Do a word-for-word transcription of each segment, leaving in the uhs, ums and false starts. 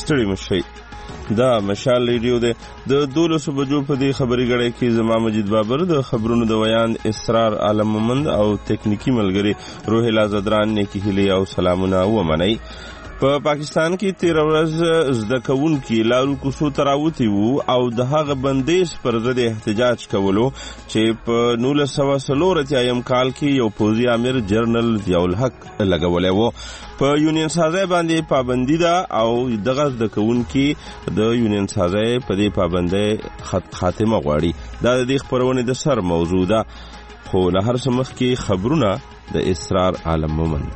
ستړي مشي. دا مشال ریډیو دی. د دولسو بجو په دې خبري غړې کې زما مجید بابر، د خبرونو د ویان اسرار عالم مومند او تکنیکی ملګری روحیلا زدران نیکی هیلی او سلامونه ومنئ. په پاکستان کې تیر ورځ زده کوونکي لارو کوڅو ته راوتي وو او د هغه بندیز پر ضد احتجاج کولو چې په نولس سوه څلور اتیایم کال کې یو پوځي امیر جنرال ضیاء الحق لګولی وو. په یونین سازۍ باندې پابندي ده او دغه زده کوونکي د یونین سازۍ په دې پابندۍ خاتمه غواړي. دا د دې خپرونې د سر موضوع ده، خو له هر څه مخکې خبرونه د اسرار عالم مومند.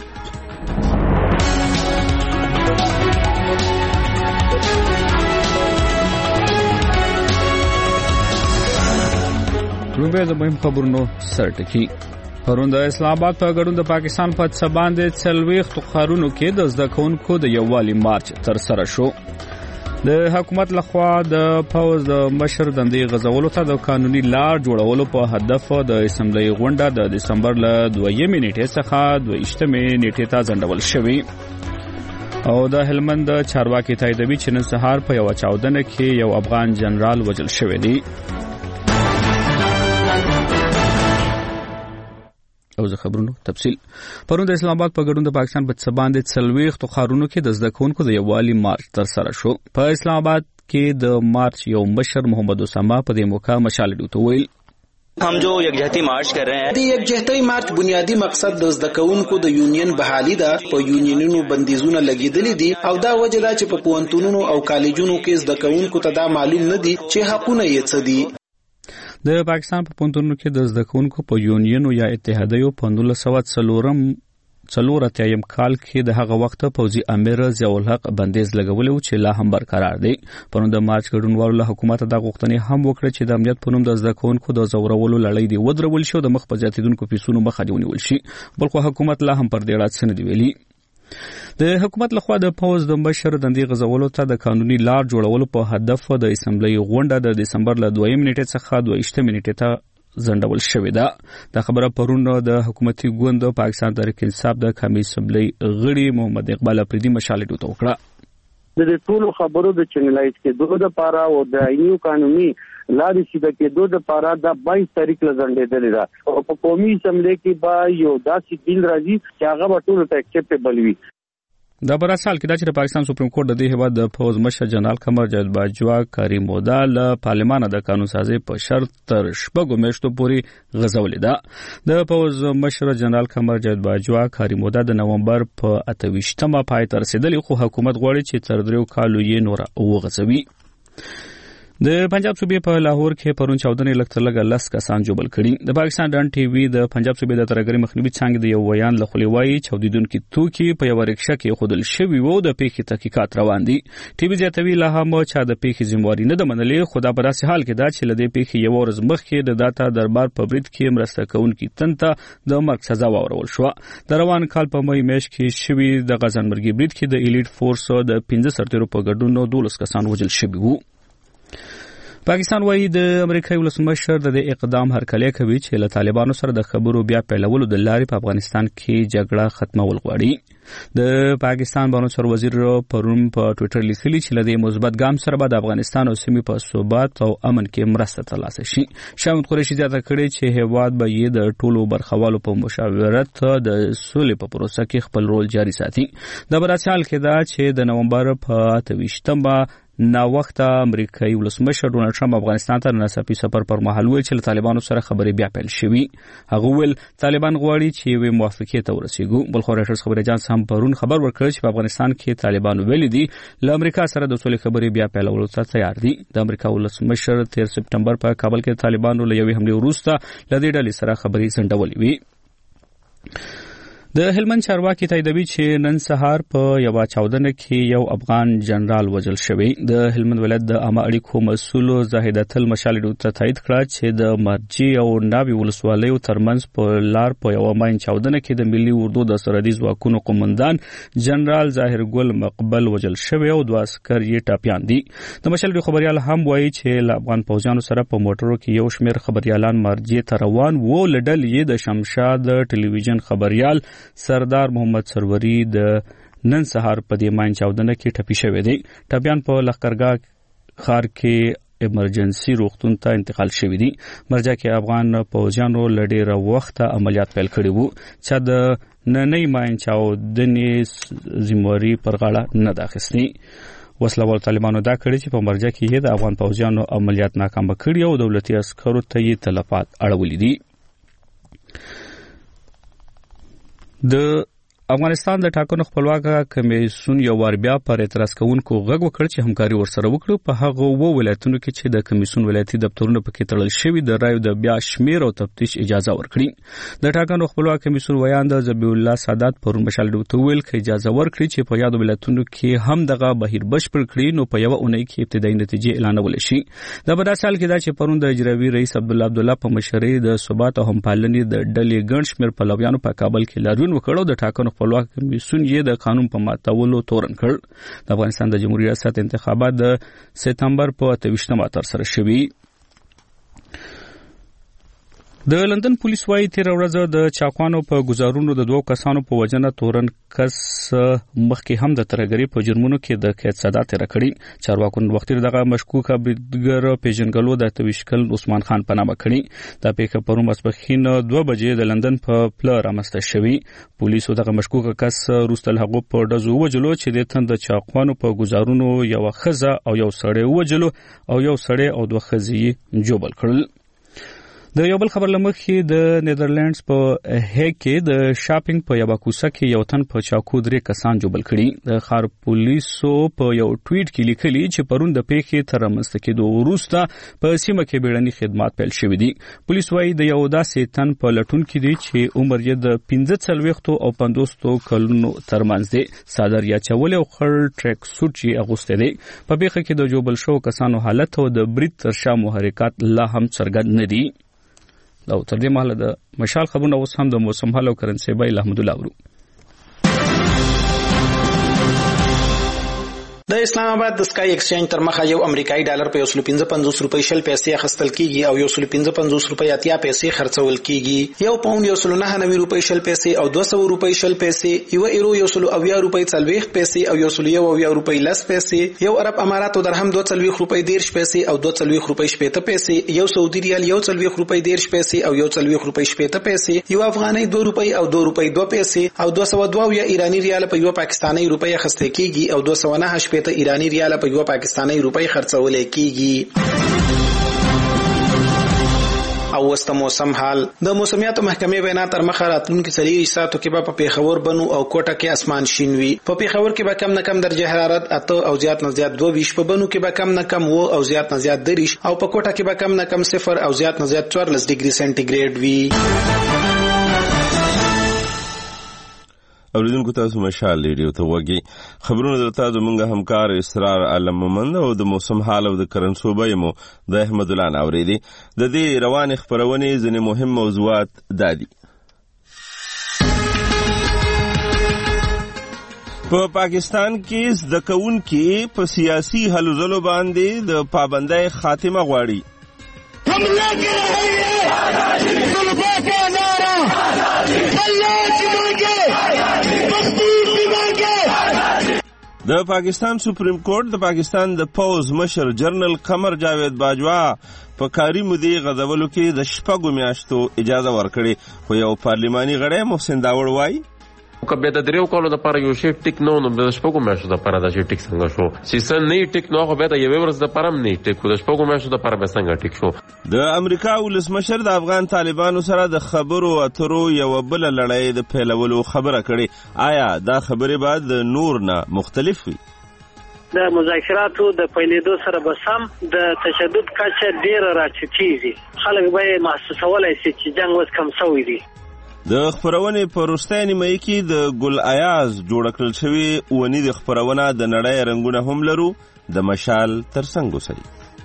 لومړی د مهم خبرونو سرټکی. پرون د اسلام آباد په ګډون د پاکستان په څه باندې څلوېښتو ښارونو کې د زده کوونکو د یووالي مارچ ترسره شو. د حکومت لخوا د پوځ د مشر دندې غځولو ته د قانوني لار جوړولو په هدف د اسمبلی غونډه د دسمبر له دویمې نیټې څخه دویشتمې نیټې ته ځنډول شوې. او د هلمند د چارواکي تاییدوي چې نن سهار په یوه چاودنه کې یو افغان جنرال وژل شوی دی. او زه خبرونو تفصیل. پرون د اسلام آباد په ګډون د پاکستان په څه باندې څلوېښتو ښارونو کې د زده کوونکو د یووالي مارچ ترسره شو. په اسلام آباد کې د مارچ یو مشر محمد اسامه په دې موقع مشال ډیوته ویل हम जो यकजहती मार्च कर रहे हैं. د یکجهتۍ مارچ بنیادی مقصد د زده کوونکو د یونین بحالي ده. په یونینونو بندیزونه لګیدلې دي او دا وجه ده چې په پوهنتونونو او کالجونو کې زده کوونکو ته دا معلوم نه دي چې حقونه یې څه دي. د پاکستان په پوهنتونونو کې د زده کوونکو په یونینو یا اتحادیو په نولس سوه څلورم څلور اتیایم کال کې د هغه وخت پوځي امیر ضیاء الحق بندیز لګولی و چې لا هم برقرار دی. پرون د مارچ ګډونوالو له حکومت د غوښتنې هم وکړه چې د امنیت په نوم د زده کوونکو د زورولو لړۍ دی ودرول شي او د مخ په زیاتېدونکو پیسونو مخه دې ونیول شي. بل خو حکومت لا هم پر دې اړه څه نه دي ویلي. د حکومت لخوا د پوځ د مشر دندې غځولو ته د قانوني لار جوړولو په هدف د اسمبلی غونډه د دسمبر له دویم نیټې څخه دویشتمې نیټې ته ځنډول شوې ده. دا خبره پرون د حکومتي ګوند پاکستان تحریک انصاف د قومي اسمبلی غړي محمد اقبال افریدي مشال ډیوته وکړه. د ټول خبرو د چینلایز کې دوه د پاره او د عینو قانوني لارې چې د کې دوه د پاره د بایس تاریخ لزندېدل ده او په قومي اسمبلی کې با یو داسې بیل راځي چې هغه به ټول ته اکسپټیبل وي. دا بر اصل کې دا چې د پاکستان سپریم کورټ د دې هیواد د پوز مشر جنرال قمر جاوید باجوا کاری مودا له پارلمان د قانون سازي په شرط تر شپږو میاشتو پورې غځولې ده. د پوز مشر جنرال قمر جاوید باجوا کاری مودا د نومبر په اتهویشتمه پای ته رسیدلې، خو حکومت غواړي چې تر دریو کالو یې نور وغځوي. د پنجاب صوبې په لاهور کې پرون چاودنې لږ تر لږه لس کسان جوبل کړي. د پاکستان ډان ټي وي د پنجاب صوبې د ترهګرۍ مخنیوي څانګې د یو ویان له خولې وایي چاودېدونکي توکي په یوه رکشه کې ایښودل شوي وو. د پیښې تحقیقات روان دي. ټي وي زیاتوي لا هم چا د پیښې ذمهواري نه ده منلې، خو دا په داسې حال کې ده چې له دې پیښې یوه ورځ مخکې د داتا دربار په برید کې مرسته کوونکي تن ته د مرګ سزا واورول شوه. د روان کال په مې میاشت کې شوي د غزنمرګي برید کې د ایلیټ فورس د پنځه سرتیرو په ګډون دولس کسان وژل شوي وو. پاکستان وايي د امریکایي ولسمشر د اقدام هرکلی کوي چې له طالبانو سره د خبرو بیا پیلولو د لارې په افغانستان کې جګړه ختمول غواړي. د پاکستان بانو سر وزیر پرون په ټوئیټر لیکلي چې له دې مثبت ګام سره به د افغانستان او سیمې په ثبات او امن کې مرسته ترلاسه شي. شاه محمود قریشي زیاته کړې چې هیواد به یې د ټولو برخوالو په مشاورت د سولې په پروسه کې خپل رول جاري ساتي. د براسي حال کې دا چې د نومبر په اتهویشتمه نا وخت امریکایي ولسمشر ډونالد ټرمپ افغانستان ته ناڅاپي سفر پر مهال ویل چې له طالبانو سره خبرې بیا پیل شوي. هغه ویل طالبان غواړي چې یوې موافقې ته ورسیږو. بل خو راټرز خبري اجانس هم پرون خبر ورکړ چې په افغانستان کې طالبان ویل دي له امریکا سره د سولې خبرې بیا پیلولو ته تیار دي. د امریکا ولسمشر تیر سپټمبر په کابل کې طالبانو له یوې حملې وروسته له دې ډلې سره خبرې ځنډولې وي. د هلمند چارواکي تاییدوي چې نن سهار په یوه چاودنه کې یو افغان جنرال وژل شوی. د هلمند ولایت د عامه اړیکو مسؤل زاهد تل مشال ډیوته تایید کړه چې د مرجي او ناوی ولسوالیو ترمنځ په لار په یوه ماین چاودنه کې د ملي اردو د سرحدي ځواکونو قومندان جنرال ظاهر ګل مقبل وژل شوی او دوه عسکر یې ټاپیان دي. د مشال ډیو خبريال هم وایي چې له افغان پوځیانو سره په موټرو کې یو شمېر خبريالان مرجي ته روان وو. لډل یې د شمشاد ټلویزیون خبريال سردار محمد سروری د نن سهار په دې ماین چاودنه کې ټپي شوی دی. ټپيان په لښکرګاه ښار کې ایمرجنسي روغتون ته انتقال شوی دي. مرجع کې افغان پوځیانو لډیره وخت عملیات پیل کړي وو چې د نننۍ ماین چاودنې ذمہواری پر غاړه نه داخستنی. وسلوال طالبانو دا کړی چې په مرجع کې د افغان پوځیانو عملیات ناکام کړي او دولتي عسکرو ته یې تلفات اړولې دي. د افغانستان د ټاکنو خپلواک کمیسیون یو وار بیا پر اعتراض کوونکو غږ وکړ چې همکاري ورسره وکړي په هغه وو ولایتونو کې چې د کمیسیون ولایتي دفترونو پکې تړل شوی د رایو د بیا شمیر او تفتیش اجازه ورکړي. د ټاکنو خپلواک کمیسیون ویاند ذبیح الله سادات پرون مشال ډوته ویل چې اجازه ورکړي چې په یاد ولایتونو کې هم دغه بهیر بشپړ کړي نو په یو اونۍ کې ابتدایي نتیجې اعلانول شي. د بدا سال کې دا چې پرون د اجرایي رئیس عبد الله عبد الله په مشرۍ د ثبات او همپالنې د ډلې ګڼ شمیر پلویانو په کابل کې لاریون وکړو. د ټاکنو خپلواک کمیسیون یې د قانون په ماتولو تورن کړ. د افغانستان د جمهوریت ریاست انتخابات د سپتمبر په اته ویشتمه ترسره شوي. د لندن پولیس وايي تیر ورځ د چاقوانو په گزارونو د دوه کسانو په وجنه تورن کس مخکې هم د ترګری په جرمونو کې د قید سزا تیر کړي. چارواکو وختي دغه مشکوک بریدګر پیژنګلو د توشکل عثمان خان په نامه کړي. دا پیښه پرون ماسپښین دوه بجې د لندن په پله رامنځته شوې. پولیسو دغه مشکوک کس روستل هغه په ډزو وجلو چې د تند چاقوانو په گزارونو یو خزه او یو سړی وجلو او یو سړی او دوه خزې جوبل کړل. د یو بل خبر لمخې د نیدرلندز په هیګ کې د شاپینګ په یو کوڅه کې یو تن په چاقو درې کسان جوبل کړي. د ښار پولیسو په یو ټویټ کې لیکلي چې پرون د پیښې تر رامنځته کېدو وروسته په سیمه کې بیړني خدمات پیل شوي دي. پولیس وايي د یو داسې تن په لټون کې دي چې عمر یې د پنځه څلوېښتو او پنځوسو کلونو ترمنځ دی. څادر یا چولې او خړ ټریک سوټ یې اغوستی دی. په پیښه کې د جوبل شوو کسانو حالت او د برید تر شا محرکات لا هم څرګند نه دي. دا تر دې مهاله د مشال خبرونه اوس هم د موسم حال او کرنسي بای احمد الله ورو. د اسلام آباد د سکای ایکسچینج تر مخه یو امریکایي ډالر په یو سل پنځه پنځوس روپۍ شل پیسې اخیستل کیږي او یو سل پنځه پنځوس روپۍ اتیا پیسې خرڅول کیږي. یو پاوند یو سل نهه نوي روپۍ شل پیسې او دوه سوه روپۍ شل پیسې، یو ایرو یو سل اویا روپۍ څلوېښت پیسې او یو سل یو اویا روپۍ لس پیسې، یو عرب اماراتو درهم دوه څلوېښت روپۍ دېرش پیسې او دوه څلوېښت روپۍ شپېته پیسې، یو سعودي ریال یو څلوېښت روپۍ دېرش پیسې او یو څلوېښت روپۍ شپېته پیسې، یو افغانۍ دوه روپۍ او دوه روپۍ دوه پیسې او دوه سوه دوه اویا ایراني ریال په یو پاکستاني روپۍ اخیستل کیږي او دوه سوه نهه شپېته ایراني ریال په یو پاکستاني روپۍ خرڅول کیږي. او وسته موسم حال د موسمیاتو محکمې وینا تر مخه راتلونکي څلور ساعتو کې په پیښور بنو او کوټه کې اسمان شین وي. په پیښور کې به کم نه کم درجه حرارت اته او زیات نه زیات دوه ویشت، په بنو کې به کم نه کم و او زیات نه زیات دریش او په کوټه کې به کم نه کم صفر او زیات نه زیات څوارلس ډیګري سنټیګریډ وي. اوریدونکو تاسو مشال ریډیو ته وګورئ. خبرونه درته زموږ همکار اسرار عالم مومند او د موسم حال او د کرنسو بایمو د احمد الله ناوریدي. د دې روان خبرونه ځنې مهم موضوعات دادي. په پاکستان کې زده کوونکي په سیاسي هلو ځلو باندې د پابندۍ خاتمه غواړي. हम लेके रहेंगे सुलभा का नारा, कल्याण की मांगे, मजदूर की मांगे. د پاکستان سپریم کورټ د پاکستان د پوز مشر جنرال قمر جاوید باجوا په کاري مودې غځولو کې د شپږو میاشتو اجازه ورکړې، خو یو پارلماني غړی محسن داوړ وایي کبه د دریو کولو د پاره یو شی ټیک نو نو د شپږو میاشتو د پاره د شی ټیک څنګه شو سیسن نه ټیک نو خو به د یو ورځ د پرم نه ټیک د شپږو میاشتو د پاره به څنګه ټیک شو. د امریکا ولسمشر د افغان طالبانو سره د خبرو اترو یو بل لړۍ د پیلولو خبره کړې. آیا دا خبرې بعد د نور نه مختلف وي؟ د مذاکراتو د پیلېدو سره به سم د تشدد کچه ډیره راټیټېږي. خلک به محسوسولی شي چې جنګ اوس کم شوی دی. د خبرونې په وروستۍ نیمایي کې د ګل ایاز جوړه کړل شوې اونیزه خبرونه د نړۍ رنګونه هم لرو. د مشال ترڅنګ اوسئ.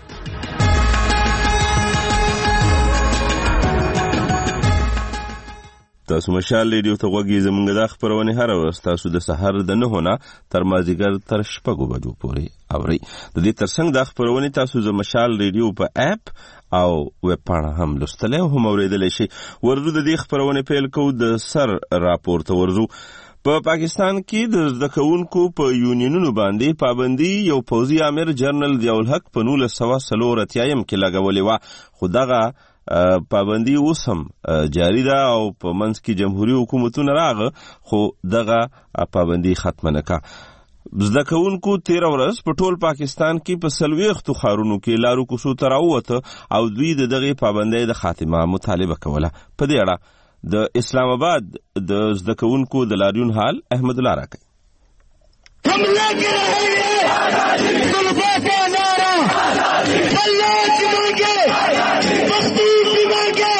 تاسو مشال ریډیو ته غوږی. زمونږ د خبرونه هر ورځ تاسو د سحر د نهو نه تر مازیګر تر شپږو بجو پورې اورئ. د دې ترڅنګ د خبرونه تاسو د مشال ریډیو په اپ او ویب پاڼه هم لوستلی او هم اوریدلی شي. ورځو د دې خبرونه پیل کوو. د سر راپور ته ورځو. په پاکستان کې د زده کوونکو په یونینونو باندې پابندي یو پوځي امیر جنرال ضیاء الحق په نولس سوه څلور اتیایم کې لګولې وه، خو دغه پابندي اوس هم جاری ده او په منځ کې جمهوري حکومتونه راغه خو دغه پابندي ختمه نه کړه. زده کوونکو تیره ورځ په ټول پاکستان کې په څلوېښتو ښارونو کې لارو کوڅو ته راووته او دوی د دغې پابندۍ د خاتمه مطالبه کوله. په دې اړه د اسلام آباد د زده کوونکو د لاریون حال احمد الله راکوي. हम लेके रहेंगे सुलभा का नारा, बल्ले जितेंगे, मजबूत जितेंगे.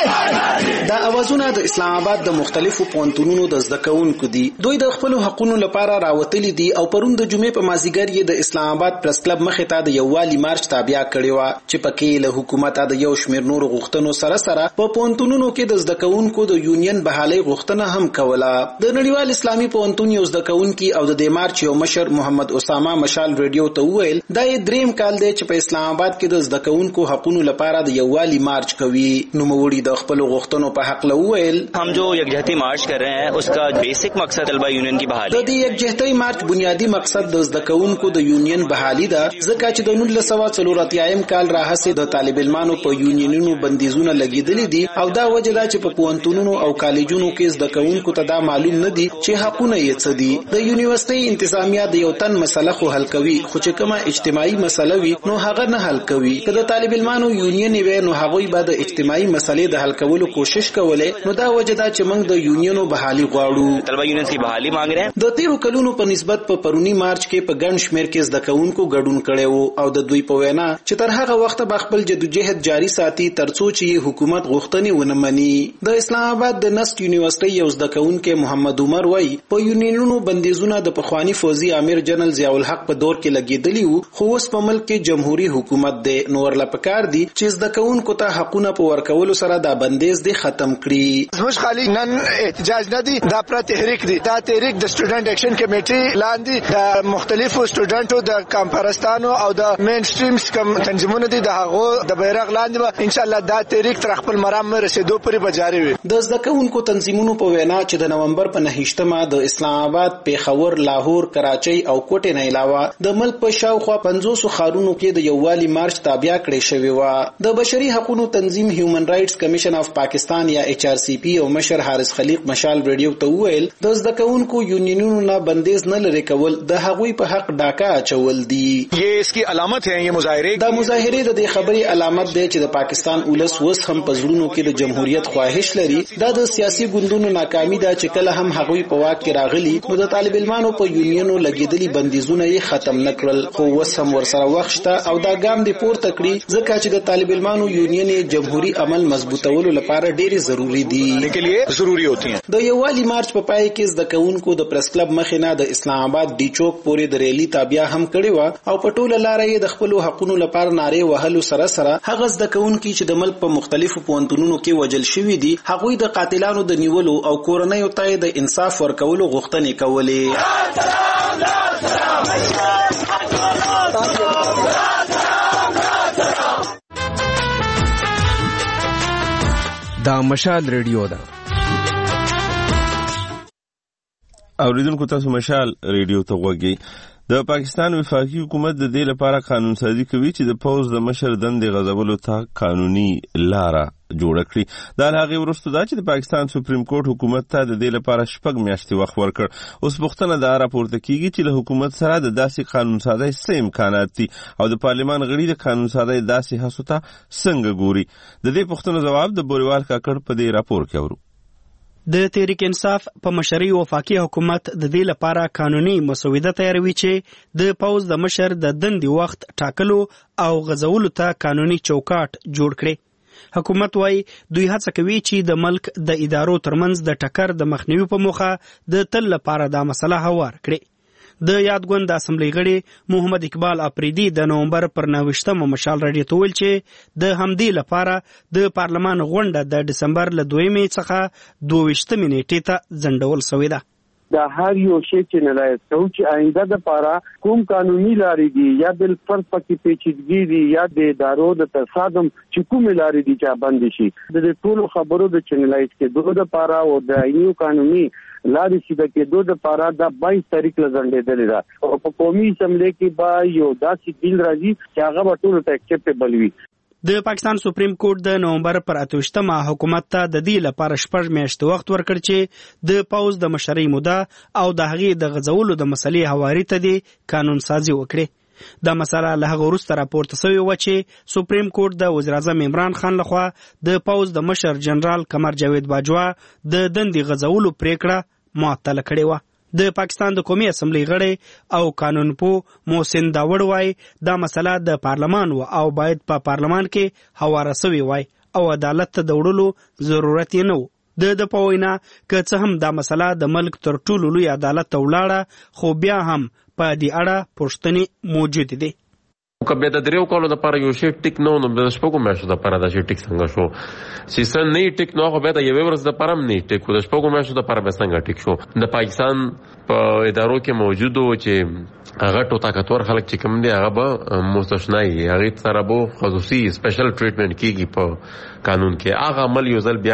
دا اوازونه د اسلام آباد د مختلفو پوهنتونونو د زده کوونکو دي. دوی د خپل حقوقو لپاره راوتلي دي او پرون د جمعې په مازیګر یې د اسلام آباد پریس کلب مخې ته د یووالي مارچ تابع کړی و چې پکې له حکومت د یو شمېر نورو غوښتنو سره سره په پوهنتونونو کې د زده کوونکو د یونین بحالۍ غوښتنه هم کوله. د نړیوال اسلامي پوهنتون یو زده کوونکي او د دې مارچ یو مشر محمد اسامه مشال ریډیو ته وویل دا یې دریم کال دی چې په اسلام آباد کې د زده کوونکو حقوقو لپاره د یووالي مارچ کوي. نوموړي د خپل غوښتنو په حق لوویل हम जो यकजहती मार्च कर रहे हैं उसका बेसिक मकसद तलबा यूनियन की बहाली. د دې یکجهتۍ مارچ بنیادی مقصد د زده کوونکو د یونین بحالي ده، ځکه چې د نولس سوه څلور اتیایم کال راهیسې د طالب علمانو په یونینونو بندیزونه لګیدلي دي او دا وجه ده چې په پوهنتونونو او کالجونو کې زده کوونکو ته دا معلوم نه دي چې حقونه یې څه دي. د یونیورسيټي انتظامیه د یو تن مسله خو حل کوي، خو چې کومه اجتماعي مسله وي نو هغه نه حل کوي. که د طالب علمانو یونین وي نو هغوی به د اجتماعي مسلې د حل کولو کوشش کوله. نو دا وجه ده چې موږ د یونینونو بحالي غواړو. طلبه یونین کی بحالي مانګ رہے ہیں. د تیرو کلونو په نسبت په پرونی مارچ کې په ګڼ شمېر کې زده کوونکو ګډون کړی وو او د دوی په وینا چې تر هغه وخته به خپل جدوجہد جاری ساتي ترڅو چې حکومت غوښتنې ونه مني. د اسلام آباد د نسټ یونیورسيټي یو زده کوونکی محمد عمر وایي په یونینونو بندیزونه د پخوانی فوزي امیر جنرال ضیاء الحق په دور کې لګیدلی وو، خو اوس په ملک کې جمهوریت حکومت دی نو ورله پکار دي چې زده کوونکو ته حقونه په ورکولو سره دا بندیز دی ختم کړي. زموږ خالي نن احتجاج نه دی، دا پر تحریک دی. دا تحریک د سټوډنټ اکشن کمیټي لاندې د مختلفو سټوډنټو د کانفرنسانو او د مین سټریمز کوم تنظیمونو دي د هغه د بیرغ لاندې به ان شاء الله دا تحریک تر خپل مرام رسیدو پورې به جاری وي. د زده کوونکو تنظیمونو په وینا چې د نومبر په نهشتمه د اسلام آباد، پیښور، لاهور، کراچۍ او کوټې نه علاوه د ملک په شاوخوا پنځوس ښارونو کې د یووالي مارچ تابع کړی شوی و. د بشري حقوقو تنظیم هیومن رائټس کمیشن اف پاکستان یا ایچ آر سی پی او مشر حارث خلیق مشال ریډیو ته وویل د زده کوونکو یونینونو نه بندیز نه لري کول د هغوی په حق ډاکا اچول دي. یہ اس کی علامت ہے. یہ مظاهره دا مظاهره د دې خبرې علامت دی چې د پاکستان ولس وس هم په زړونو کې د جمهوریت خواهش لري. دا د سیاسي ګوندونو ناکامي ده چې کله هم هغوی په واک کې راغلي نو د طالب علمانو په یونینونو لګیدلي بندیزونه یې ختم نکړل، خو وس هم ورسره وخت شته او دا ګام دی پورته کړی ځکه چې د طالب علمانو یونین جمهوریت عمل مضبوطولو لپاره ډېر ضروری دي. के लिए ضروری होती हैं. د یووالي مارچ په پای کې زده کوونکو د پریس کلب مخې نه د اسلام آباد ډي چوک پورې د ریلی تابع هم کړی و او په ټوله لاره یې د خپل حقوقو لپاره نارې وهلو سره سره هغه زده کوونکي چې د ملک په مختلفو پوهنتونونو کې وژل شوي دي هغوی د قاتلانو د نیولو او کورنیو ته د انصاف ورکولو غوښتنې کولې. دا مشال ریډیو ده. اوریدونکو تاسو مشال ریډیو ته غوږی. د پاکستان وفاقي حکومت د دې لپاره قانون سازي کوي چې د پوز د مشر دندې غځولو ته قانوني لاره جوړه کړي. دا هغه ورسته دا چې د پاکستان سپریم کورټ حکومت ته د دې لپاره شپږ میاشتې وخت ورکړ. اوس پوښتنه دا راپورته کیږي چې له حکومت سره د داسې قانون سازي څه امکانات دي او د پارلمان غړي د قانون سازي داسې هڅو ته څنګه ګوري. د دې پوښتنو جواب د بوریوال کاکړ په دې راپور کې اورو. د تحریک انصاف په مشرۍ وفاقي حکومت د دې لپاره قانوني مسوده تیاروي چې د پوز د مشر د دندې وخت ټاکلو او غځولو ته قانوني چوکاټ جوړ کړي. حکومت وايي دوی هڅه کوي چې د ملک د ادارو ترمنځ د ټکر د مخنیوي په موخه د تل لپاره دا مسله هوار کړي. د یادګوند د اسمبلی غړي محمد اقبال اپریدي د نومبر پر نوښتمه مشال راډیو ته ویل چې د همدې لپاره د پارلمان غونډه د دسمبر له دویمې څخه دوه ویشتمې نیټې ته ځنډول شوې ده. دا هر یو شی چې نلایق ته چې آینده د پاره کوم قانوني لارې دي یا بل فرض پکې پیچیدګي دي یا د ادارو د تصادم چې کوم لارې دي چې باندې شي د ټولو خبرو د چینلایز کې دوه د پاره او د ایو قانوني لارې چې د کې دوه د پاره د باییس تاریخ لزندېدل دا او په قومي اسمبلی کې با یو داسې بیل راځي چې هغه به ټولو ته اکسپټیبل وي. د پاکستان سپریم کورټ د نومبر پر اتوشتمه حکومت ته د دې لپاره شپږ میاشتې وخت ورکړ چې د پوز د مشرۍ موده او د هغې د غځولو د مسلې حواري ته د قانون سازي وکړي. دا مسله له هغه وروسته راپورته شوې وه چې سپریم کورټ د وزیر اعظم عمران خان لخوا د پوز د مشر جنرال قمر جاوید باجوا د دندې غځولو پریکړه معطله کړې وه. د پاکستان د قومي اسمبلی غړی او قانون پو محسن داوړ وای دا مسله د پارلمان و او باید په پا پارلمان کې حواله شوی وای او عدالت ته د وړلو ضرورت یې نه و. د د په وینا که څه هم دا مسله د ملک تر ټولو لوی عدالت ته ولاړه خو بیا هم په دې اړه پوښتنې موجود دي. کبه د دریو کولو د پر یو شی ټیک نو نو د شپږو میاشتو د پر د شی ټیک څنګه شو سیسن نه ټیک نو خو به د یو ورځ د پرم نه ټیک د شپږو میاشتو د پر به څنګه ټیک شو. د پاکستان په ادارو کې موجود و چې هغه ټوټه کتور خلک چې کوم دي هغه به مستثنی هغه سره به خصوصي سپیشل ټریټمنټ کیږي په قانون کې هغه عمل یو ځل بیا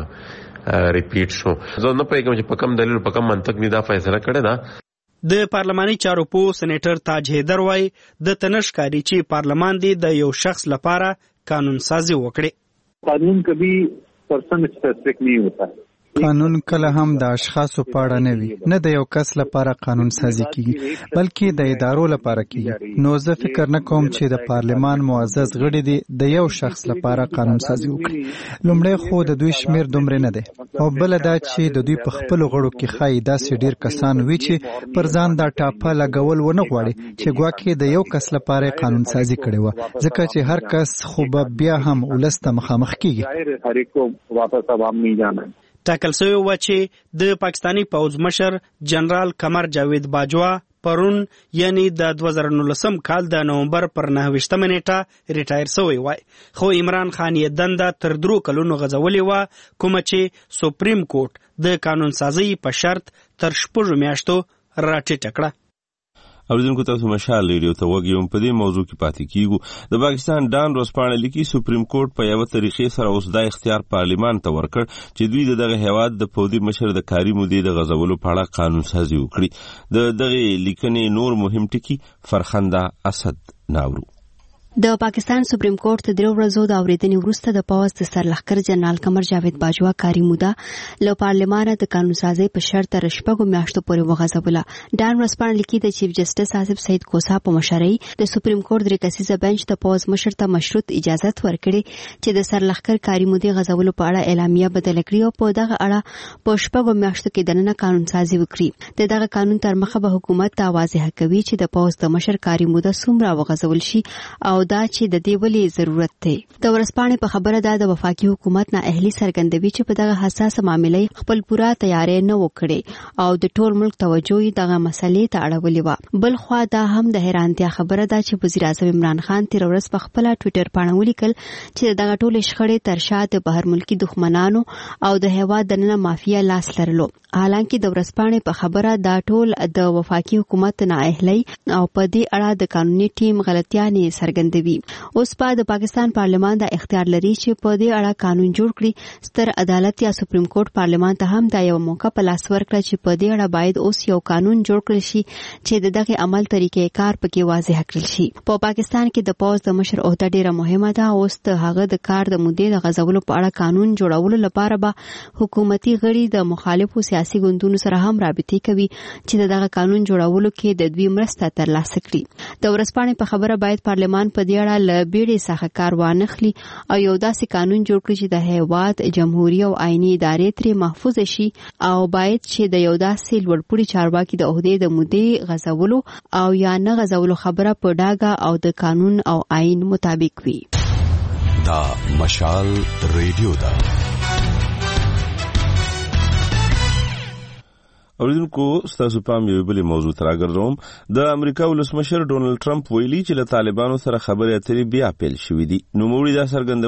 ریپیټ شو. زه نه پېږم چې په کوم دلیل په کوم منطق می دا فیصله کړې ده. د پارلماني چارو پو سېنیټر تاج حیدر وای د تنشکاری چې پارلمان دی د یو شخص لپاره قانون سازي وکړي. قانون کبھی پرسن سپیسیفک نہیں ہوتا. قانون کله هم د اشخاصو په اړه نه وي، نه د یو کس لپاره قانون سازي کیږي بلکې د ادارو لپاره کیږي. نو زه فکر نه کوم چې د پارلمان معزز غړي دي د یو شخص لپاره قانون سازي وکړي. لومړی خو د دوی شمیر دومره نه دی او بل دا چې د دوی په خپل غړو کې خای داسې ډیر کسان وي چې پر ځان دا ټاپه لګول ونه غواړي چې ګواکې د یو کس لپاره قانون سازي کړي و، ځکه چې هر کس خو بیا هم ولسته مخامخ کیږي. ټاکل شوی و چې د پاکستانی پوز مشر جنرال قمر جاوید باجوا پرون یعنی د دوه زره نولسم کال د نومبر پر نهه نیټه ریټایر شوی وای، خو عمران خان یې دنده تر درو کلونو غځولې وه کومه چې سپریم کورټ د قانون سازي په شرط تر شپږو میاشتو راټیټه کړه. اوریدونکو تاسو مشال ریډیو ته وګورئ. په دې موضوع کې پاتې کیږو. د پاکستان ډان ورځپاڼه لیکي سپریم کورټ په یو طریقې سره اوس دا اختیار پارلیمان ته ورکړ چې دوی دغه هیواد د پودي مشر د کاري مودې د غځولو په اړه قانون سازي وکړي. د دغه لیکنې نور مهم ټکي فرخنده اسد ناورو. د پاکستان سپریم کورټ د درو ورځو د اورېدنې وروسته د پوز د سرلښکر جنرال قمر جاوید باجوا کاري موده له پارلمانه د قانون سازي په شرط تر شپږو میاشتو پورې وغځوله. ډان ورځپاڼه لیکي د چیف جسټس آصف سعید کوسا په مشرۍ د سپریم کورټ درې کسیزه بنچ د پوز مشر ته مشروط اجازت ورکړي چې د سرلښکر کاري مودې غځولو په اړه اعلامیه بدل کړي او په دغه اړه په شپږو میاشتو کې دننه قانون سازي وکړي. د دغه قانون تر مخه به حکومت ته واضح کوي چې د پوز د مشر کاري موده څومره وغځول شي او دا چې د دې ولې ضرورت دی. د ورځپاڼې په خبره ده د وفاقي حکومت نه اهلي څرګندوي چې په دغه حساسه معاملې خپل پوره تیاری نه وکړي او د ټول ملک توجه یې دغه مسلې ته اړولې وه. بل خوا دا هم د حیرانتیا خبره ده چې وزیر اعظم عمران خان تیر ورځ په خپل ټوئیټر باندې ولیکل چې دغه ټول شخړې تر شا د بهر ملکی دښمنانو او د هیواد دننه مافیا لاس لرلو. حالانکه د ورځپاڼې په خبره دا ټول د وفاقي حکومت نه اهلي او په دې اړه د قانوني ټیم غلطیانې څرګندوي. اوس په د پاکستان پارلمان دا اختیار لري چې په دې اړه قانون جوړ کړي. ستر عدالت یا سپریم کورټ پارلمان ته هم دا یو موقع په لاس ورکړه چې په دې اړه باید اوس یو قانون جوړ کړي شي چې دغه عمل طریقې کار پکې واضح کړل شي. په پاکستان کې د پوز د مشر عہده ډیره مهمه ده. اوس ته هغه د کار د مودې د غځولو په اړه قانون جوړولو لپاره به حکومتي غړي د مخالفو سیاسي ګوندونو سره هم رابطې کوي چې دغه قانون جوړولو کې د دوی مرسته ترلاسه کړي. د ورځپاڼې په خبره باید پارلمان په دې اړه له بیړې څخه کار وانخلي او یو داسې قانون جوړ کړي چې د هیواد جمهوریت او آئینی ادارې ترې محفوظ شي او باید چې د یو داسې لوړپوړي چارواکي د عہدې د مودې غځولو او یا نه غځولو خبره په ډاګه او د قانون او آئین مطابق وي. دا مشال ریډیو دا اوریدونکو ستاسو پام یو بل موضوع ته راګرځوم. د امریکا ولسمشر ډونالد ټرمپ ویلي چې له طالبانو سره خبرې اترې بیا پیل شوې دي. نوموړي دا څرګندونه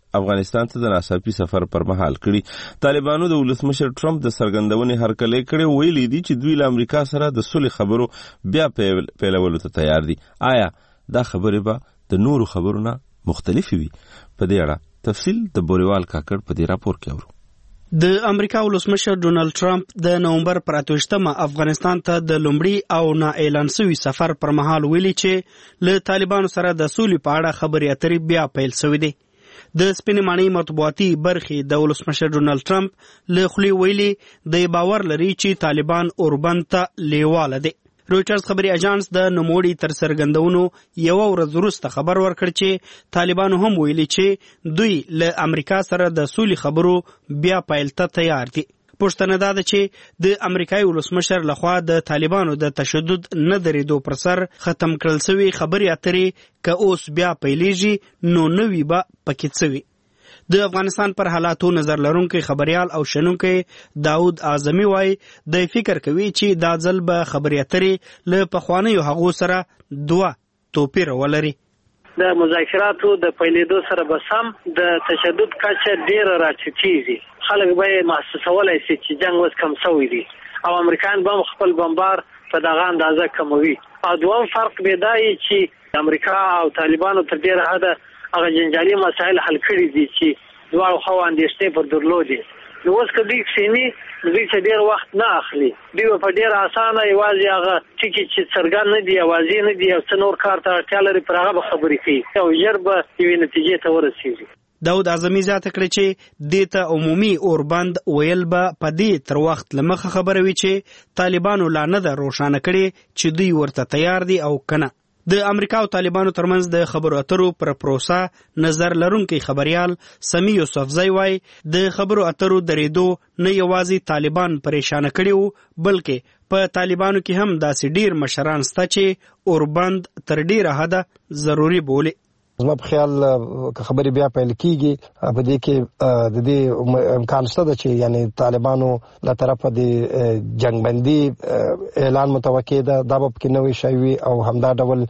افغانستان ته د ناڅاپي سفر پر مهال کړي. طالبانو د ولسمشر ټرمپ د سرګندونې هرکلی کړی، ویلي دي چې دوی له امریکا سره د صلح خبرو بیا پیلولو ته تیار دي. آیا دا خبرې به د نورو خبرو نه مختلفې وي؟ په دې اړه تفصیل د بوریوال کاکړ په دې راپور کې اورو. د امریکا ولسمشر ډونالد ټرمپ د نومبر پر اتوشتمه افغانستان ته د لومړي او نا اعلان شوي سفر پر مهال ویلي چې له طالبانو سره د سولې په اړه خبرې اترې بیا پیل شوې دي. د سپینې ماڼۍ مطبوعاتي برخې د ولسمشر ډونالد ټرمپ له خولې ویلي دی باور لري چې طالبان اوربند ته لیواله دي. رویټرز خبري اژانس د نوموړي تر څرګندونو یوه ورځ وروسته خبر ورکړ چې طالبانو هم ویلي چې دوی له امریکا سره د سولې خبرو بیا پیل ته تیار دي. پوښتنه دا ده چې د امریکایي ولسمشر لخوا د طالبانو د تشدد نه درېدو پر سر ختم کړل شوي خبرې اترې که اوس بیا پیلېږي نو نوي به پکې څه وي. د افغانستان پر حالاتو نظر لرونکی خبريال او شنونکی داود اعظمي وای د فکر کوي چې دا ځل به خبرې اترې له پخوانیو هغو سره دوه توپیر ولري. د مذاکراتو د پیلېدو سره به سم د تشدد کچه ډېره راټیټېږي. خلک به محسوسولی شي چې جنګ اوس کم شوی دی او امریکایان به هم خپل بمبار په دغه اندازه کموي. او دوم فرق به دا وي چې امریکا او طالبانو تر ډېره حده هغه جنجالي مسایل حل کړي دي چې دواړو خوا اندېښنې پر درلودې. نو اوس که دوی کښېني دوی ته ډېر وخت نه اخلي، دوی به په ډېره اسانه یوازې هغه ټکي چې څرګند نه دي، اوازې نه دي او څه نور کار ته اړتیا لري پر هغه به خبرې کوي او ژر به یوې نتیجې ته ورسېږي. داود اعظمي زیاته کړې چې دې ته عمومي اوربند ویل به په دې تر وخت له مخه خبره وي چې طالبانو لا نه ده روښانه کړې چې دوی ورته تیار دي او که نه. د امریکا او طالبانو ترمنځ د خبرو اترو پر پروسه نظر لرونکی خبريال سمی یوسفزی وای د خبرو اترو درېدو نه یوازې طالبان پریشان کړي وو بلکې په طالبانو کې هم داسې ډیر مشران شته چې اوربند تر ډیره حده ضروري بولي. زما په خیال که خبرې بیا پیل کیږي په دې کې د دې امکان شته چې یعنی طالبانو له طرفه د جنگبندي اعلان متوقع ده، دا به پکې نوی شی وي او همدا ډول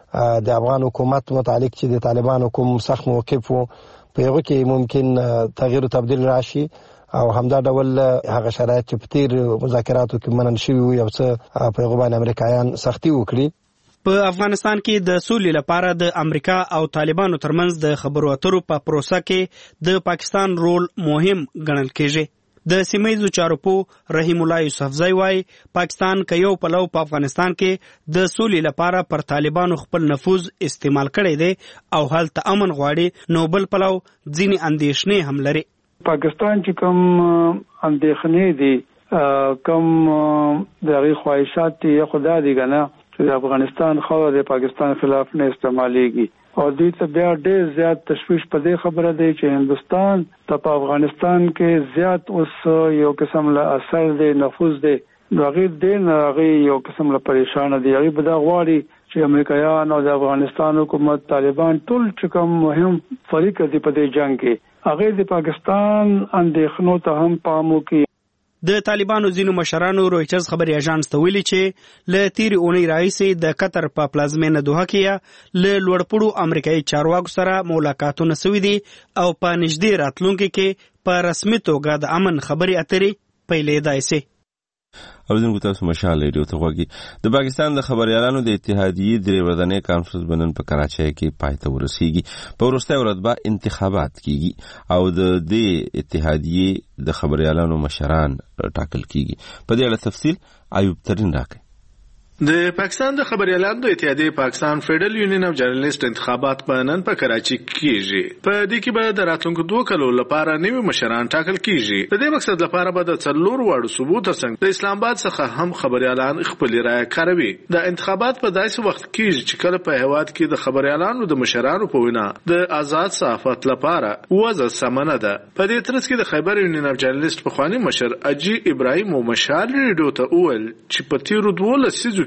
د افغان حکومت متعلق چې د طالبانو کوم سخت موقف وو په هغه کې ممکن تغییر او تبدیل راشي او همدا ډول هغه شرایط چې په تیر مذاکراتو کې منل شوي وي او څه په هغه باندې امریکایان سختي وکړي. په افغانستان کې د سولې لپاره د امریکا او طالبانو ترمنځ د خبرو اترو په پروسه کې د پاکستان رول مهم ګڼل کېږي. د سیمه‌ییزو چارو پوه رحیم الله یوسفزی وای پاکستان که یو پلو په افغانستان کې د سولې لپاره پر طالبانو خپل نفوذ استعمال کړی دی او هلته امن غواړي نو بل پلو ځینې اندېښنې هم لري. پاکستان چې کوم اندېښنې دي کوم د هغې خواهشات دي یا خدا دي که نه چې د افغانستان خاوره د پاکستان خلاف نه استعمالیږي او دوی ته بیا ډېر زیات تشویش په دې خبره دی چې هندوستان ته په افغانستان کې زیات اوس یو قسم له اثر دی نفوذ دی نو هغې دې نه هغې یو قسم له پریشانه دي. هغې به دا غواړي چې امریکایان او د افغانستان حکومت طالبان ټول چې کوم مهم فریق دي په دې جنګ کې هغې د پاکستان اندېښنو ته هم پام وکړي. د طالبانو ځینو مشرانو رویټرز خبري اژانس ته ویلي چې له تیرې اونۍ راهیسې د قطر په پلازمینه دوحه کې له لوړپوړو امریکایي چارواکو سره ملاقاتونه شوي دي او په نږدې راتلونکي کې په رسمي توګه د امن خبرې اترې پیلېدای شي. اوریدونکو تاسو مشال ریډیو ته غوږی. د پاکستان د خبريالانو د اتحادیې درې ورځنی کانفرنس بنن په کراچۍ کې پای ته ورسیږي. په وروستۍ ورځ به انتخابات کیږي او د دې اتحادیې د خبريالانو مشران ټاکل کیږي. په دې اړه تفصیل ایوب ترین راکړي. د پاکستان د خبريالانو د اتحادیې پاکستان فیډرل یونین اف جرنالیست انتخابات په نن په کراچۍ کې کیږي. په دې کې به د راتلونکو دوه کلو لپاره نوي مشران ټاکل کیږي. د دې مقصد لپاره به د څلور واړو صوبو ترڅنګ د اسلام آباد څخه هم خبريالان خپل رائے کاروي. د انتخابات په داسې وخت کې چې کله په هیواد کې د خبريالانو د مشرانو په وینا د آزاد صحافت لپاره وضع سمنه ده. په دې ترڅ کې د خیبر یونین اف جرنالیست په خواني مشر اجي ابراهیم او مشال ریډیو ته وویل چې په تیرو دوه لسیزو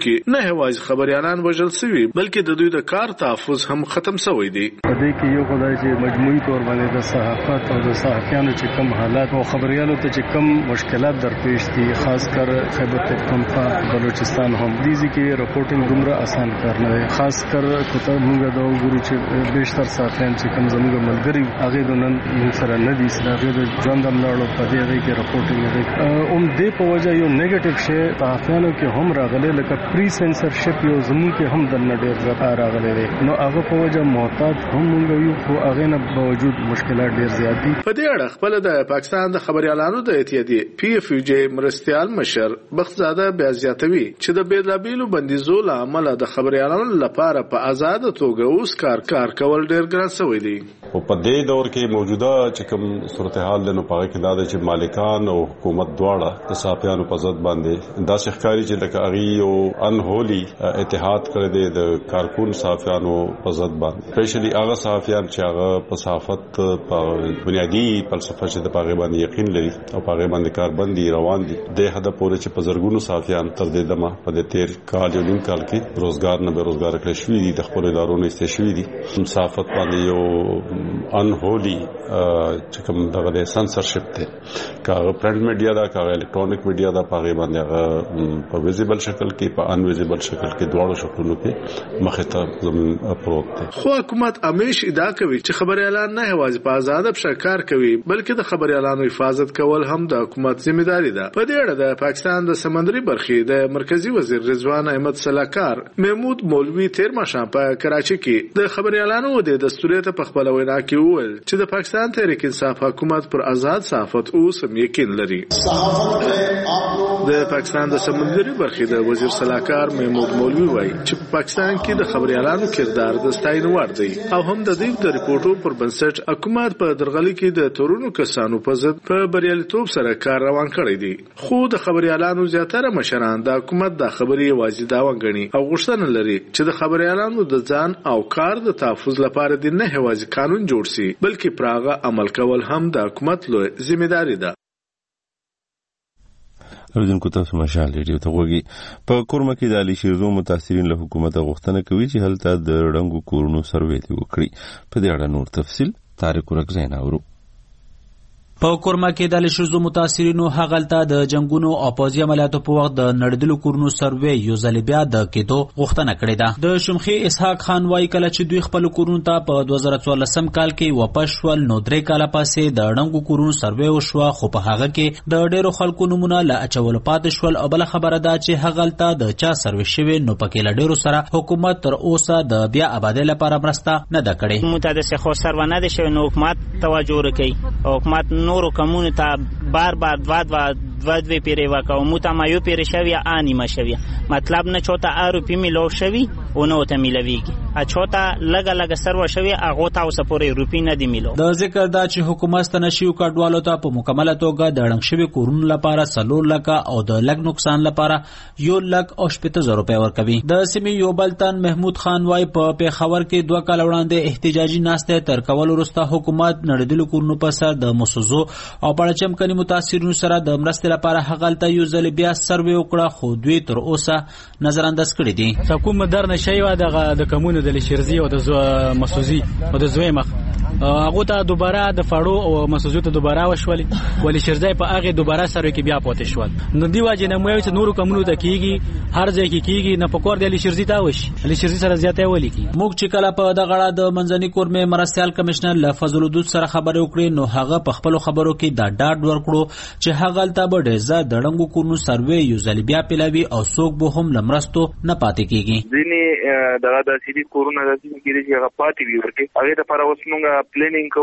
کې نه یوازې خبريالان وژل شوي بلکې د دوی د کار تحفظ هم ختم شوی دی. په دې کې یو خدای چې مجموعي تور باندې د صحافت او د صحافیانو چې کم حالات او خبريالو ته چې کم مشکلات درپېښ دي خاص کر خیبر پختونخوا بلوچستان هم دیږي کې رپورټینګ دومره آسان کار نه دی. خاص کر کوته موږ دا وګورو چې بیشتر صحافیان چې کم زموږ ملګري هغه د نن موږ سره نه دي هغه د ژوند هم لاړو په دې هغه کې رپورټینګ دی اوم دې په وجه یو نیگیټیو شی صحافیانو کې هم راغلی لکه پری سنسرشپ یو زموږ کې هم د نډیر زړه راغلی دی نو هغه په وجه محتاط هم موږ یو خو هغه نه باوجود مشکلات ډیر زیات دي. په دې اړه خپل د پاکستان د خبريالانو د اتحادیې پی اف یو جی مرستيال مشر بختزاده بیا زیاتوي چې د بیلابیلو بندیزو له امله د خبريالانو لپاره په آزاد توګه اوس کار کار کول ډیر ګران شوی دی. او په دې دور کې موجوده چې کوم صورتحال د نو پاره کې دا چې مالکان او حکومت دواړه د صحافیانو په ضد باندې دا ښکاری چې د کاغي او انهولي اتحاد کړی دی د کارکون صحافیانو په ضد باندې سپیشلی هغه صحافیان چې هغه په صحافت په بنیادی فلسفه چې د پاره باندې یقین لري او پاره باندې کاربندي روان دي د هدا پورې چې په زرګونو صحافیان تر دې دمه په دې تیر کال یو نیم کال کې روزګار نه به روزګار کړی شوی دي د خپل ادارو نه استشوي دي صحافت باندې یو انهولي چې کوم دغه سنسرشپ ته کاغه پرنٹ میډیا دا کاغه الکترونیک میډیا دا پاره باندې هغه په ویزیبل شکل کې په ان ویزیبل شکل کې دواړو شکلونو کې مخه ته زمون پروت دي. خو حکومت همیش ادعا کوي چې خبريالان نه یوازې په آزاد بشکار کوي بلکې د خبريالانو حفاظت کول هم د حکومت ذمہداري ده. په دې اړه د پاکستان د سمندري برخې د مرکزی وزیر رضوان احمد سلاکار محمود مولوی تیر ماښام په کراچي کې د خبريالانو د دستوریت په خپل وینا کې وویل چې د پاکستان تحریک انصاف حکومت پر آزاد صحافت اوس هم یقین لري. د پاکستان د سمندري برخې د وزیر سلاکار محمود مولوی وایي چې په پاکستان کې د خبريالانو کردار د ستاینې وړ دی او هم د دې د ریپورتو پر بنسټ حکومت په درغلي کې د تورونو کسانو په ضد په بریالیتوب سره کار روان کړی دی. خو د خبريالانو زیاتره مشران د حکومت د خبري واجب داوا غني او غوښتنه لري چې د خبريالانو د ځان او کار د تحفظ لپاره د نه هوازي قانون جوړ شي بلکې پراغه عمل کول هم د حکومت لوی ذمہداري ده. اوریدونکو تاسو مشال ریډیو ته وګورئ. په کورمه کې د علي شیرزو متاثرین له حکومت غوښتنه کوي چې هلته د رنګو کورونو سروې وکړي. په دې اړه نور تفصیل طارق ورکزین اورو. په کورما کې د لشرزو متاثرینو هغلته د جنگونو او پوځي عملیاتو په وخت د نړیدلو کورونو سروې یو ځل بیا د کېدو غوښتنه کړې ده. د شمخي اسحاق خان وايي کله چې دوی خپل کورونو ته په دوه زره څوارلسم کال کې وپښول نو درې کاله پسې د ړنګو کورونو سروې وشوه خو په هغه کې د ډېرو خلکو نمونه لا اچول پاتې شول او بل خبره ده چې هغلته د چا سروې شوی نو پکې لا ډېرو سره حکومت تر اوسه د بیا آبادی لپاره مرسته نه ده کړې. متعدد خو سرو نه ده شوی نو حکومت توجه وکړي او حکومت نورو کمونو ته بار بار دوا دوا دوا دوی پیری وکاو موتا ما یو پیری شوی آنی ما شوی مطلب نه چوتا آرو پی میلو شوی اونو ته میلویږي ا چوتا لګا لګا سرو شوی اغه تا اوس پورې روپی نه دی میلو. د ذکر دا چې حکومت تنشیو کډوالو ته په مکمله توګه د ړنګ شوی کورونو لپاره سلور لکه او د لګ نقصان لپاره یو لک او شپږ زره روپۍ ورکوي. د سیمې یو بلتن محمود خان وای په پیښور کې دوه کال وړاندې احتجاجي ناسته تر کول وروسته حکومت نړیدلو کورونو په سر د مسوزو او پړچم کني متاثرینو سره د مرستې لپاره هغلته یو ځل بیا سروې وکړه خو دوی تر اوسه نظر انداز کړی دي. حکومت درنه شی و د کمونو د لشرزي او د مسوزي او د زوی مخ هغه ته دوباره د فاړو او مسوزو ته دوباره وشولې ولی شرزي په هغه دوباره سره کې بیا پاتې شول نو دی واجب نه مو چې نورو کمونو ته کیږي هر ځای کې کیږي نه پکور د لشرزي تا وشي لشرزي سره زیاته ولي کی. موږ چې کله په د غړه د منځني کورمه مرستيال کمشنر لفظ الودود سره خبرې وکړې نو هغه په خپل خبرو کې دا ډاډ ورکړو چې هغه تل به ډېر د ډنګو کورونو سروې یو ځل بیا پیلوي او څوک به هم لمرستو نه پاتې کیږي. ځینې دغه د سیدي کورونه د سیمې کې چې هغه پاتې وي ورته هغه د لپاره اوس موږ پلانینګ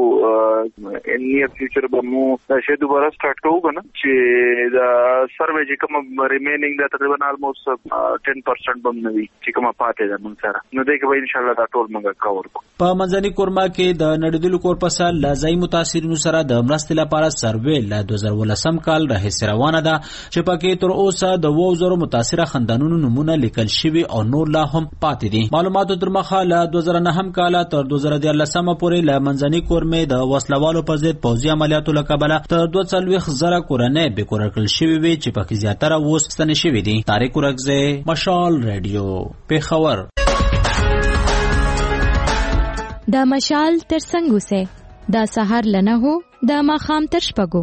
کوو ان نیئر فیوچر به مو شه دوباره سٹارټ کوو کنه چې دا سروې چې کوم ریمینینګ دا تقریبا آلموست ټین پرسنټ بم نوي چې کوم پاتې ده موږ سره نو دغه به ان شاء الله دا ټول موږ کور کوو. په منځني کورما کې د نړیدلو کور په سر لازمي متاثرینو سره د مرستې لپاره سروې ل دوه زره ولسم کال راهیسې روانه ده چې پکې تر اوسه د وو زرو متاثره خندانونو نمونه لیکل شوی او نور لا هم پاتې دي. معلومات معلوماتو تر مخه له دوه زره نهم کال تر دوه زره دیارلسم پورې له منځنۍ کورمې د وسلوالو په ضد پوځي عملیاتو له کبله تر دوه څلوېښت زره کورنۍ بې کوره کړل شوې وې چې پکې زیاتره اوس ستنې شوي دي. طارق ورکزی، مشال ریډیو، پیښور. دا مشال تر څنګه سه دا سحر لنه هو دا ماخام تر شپګو.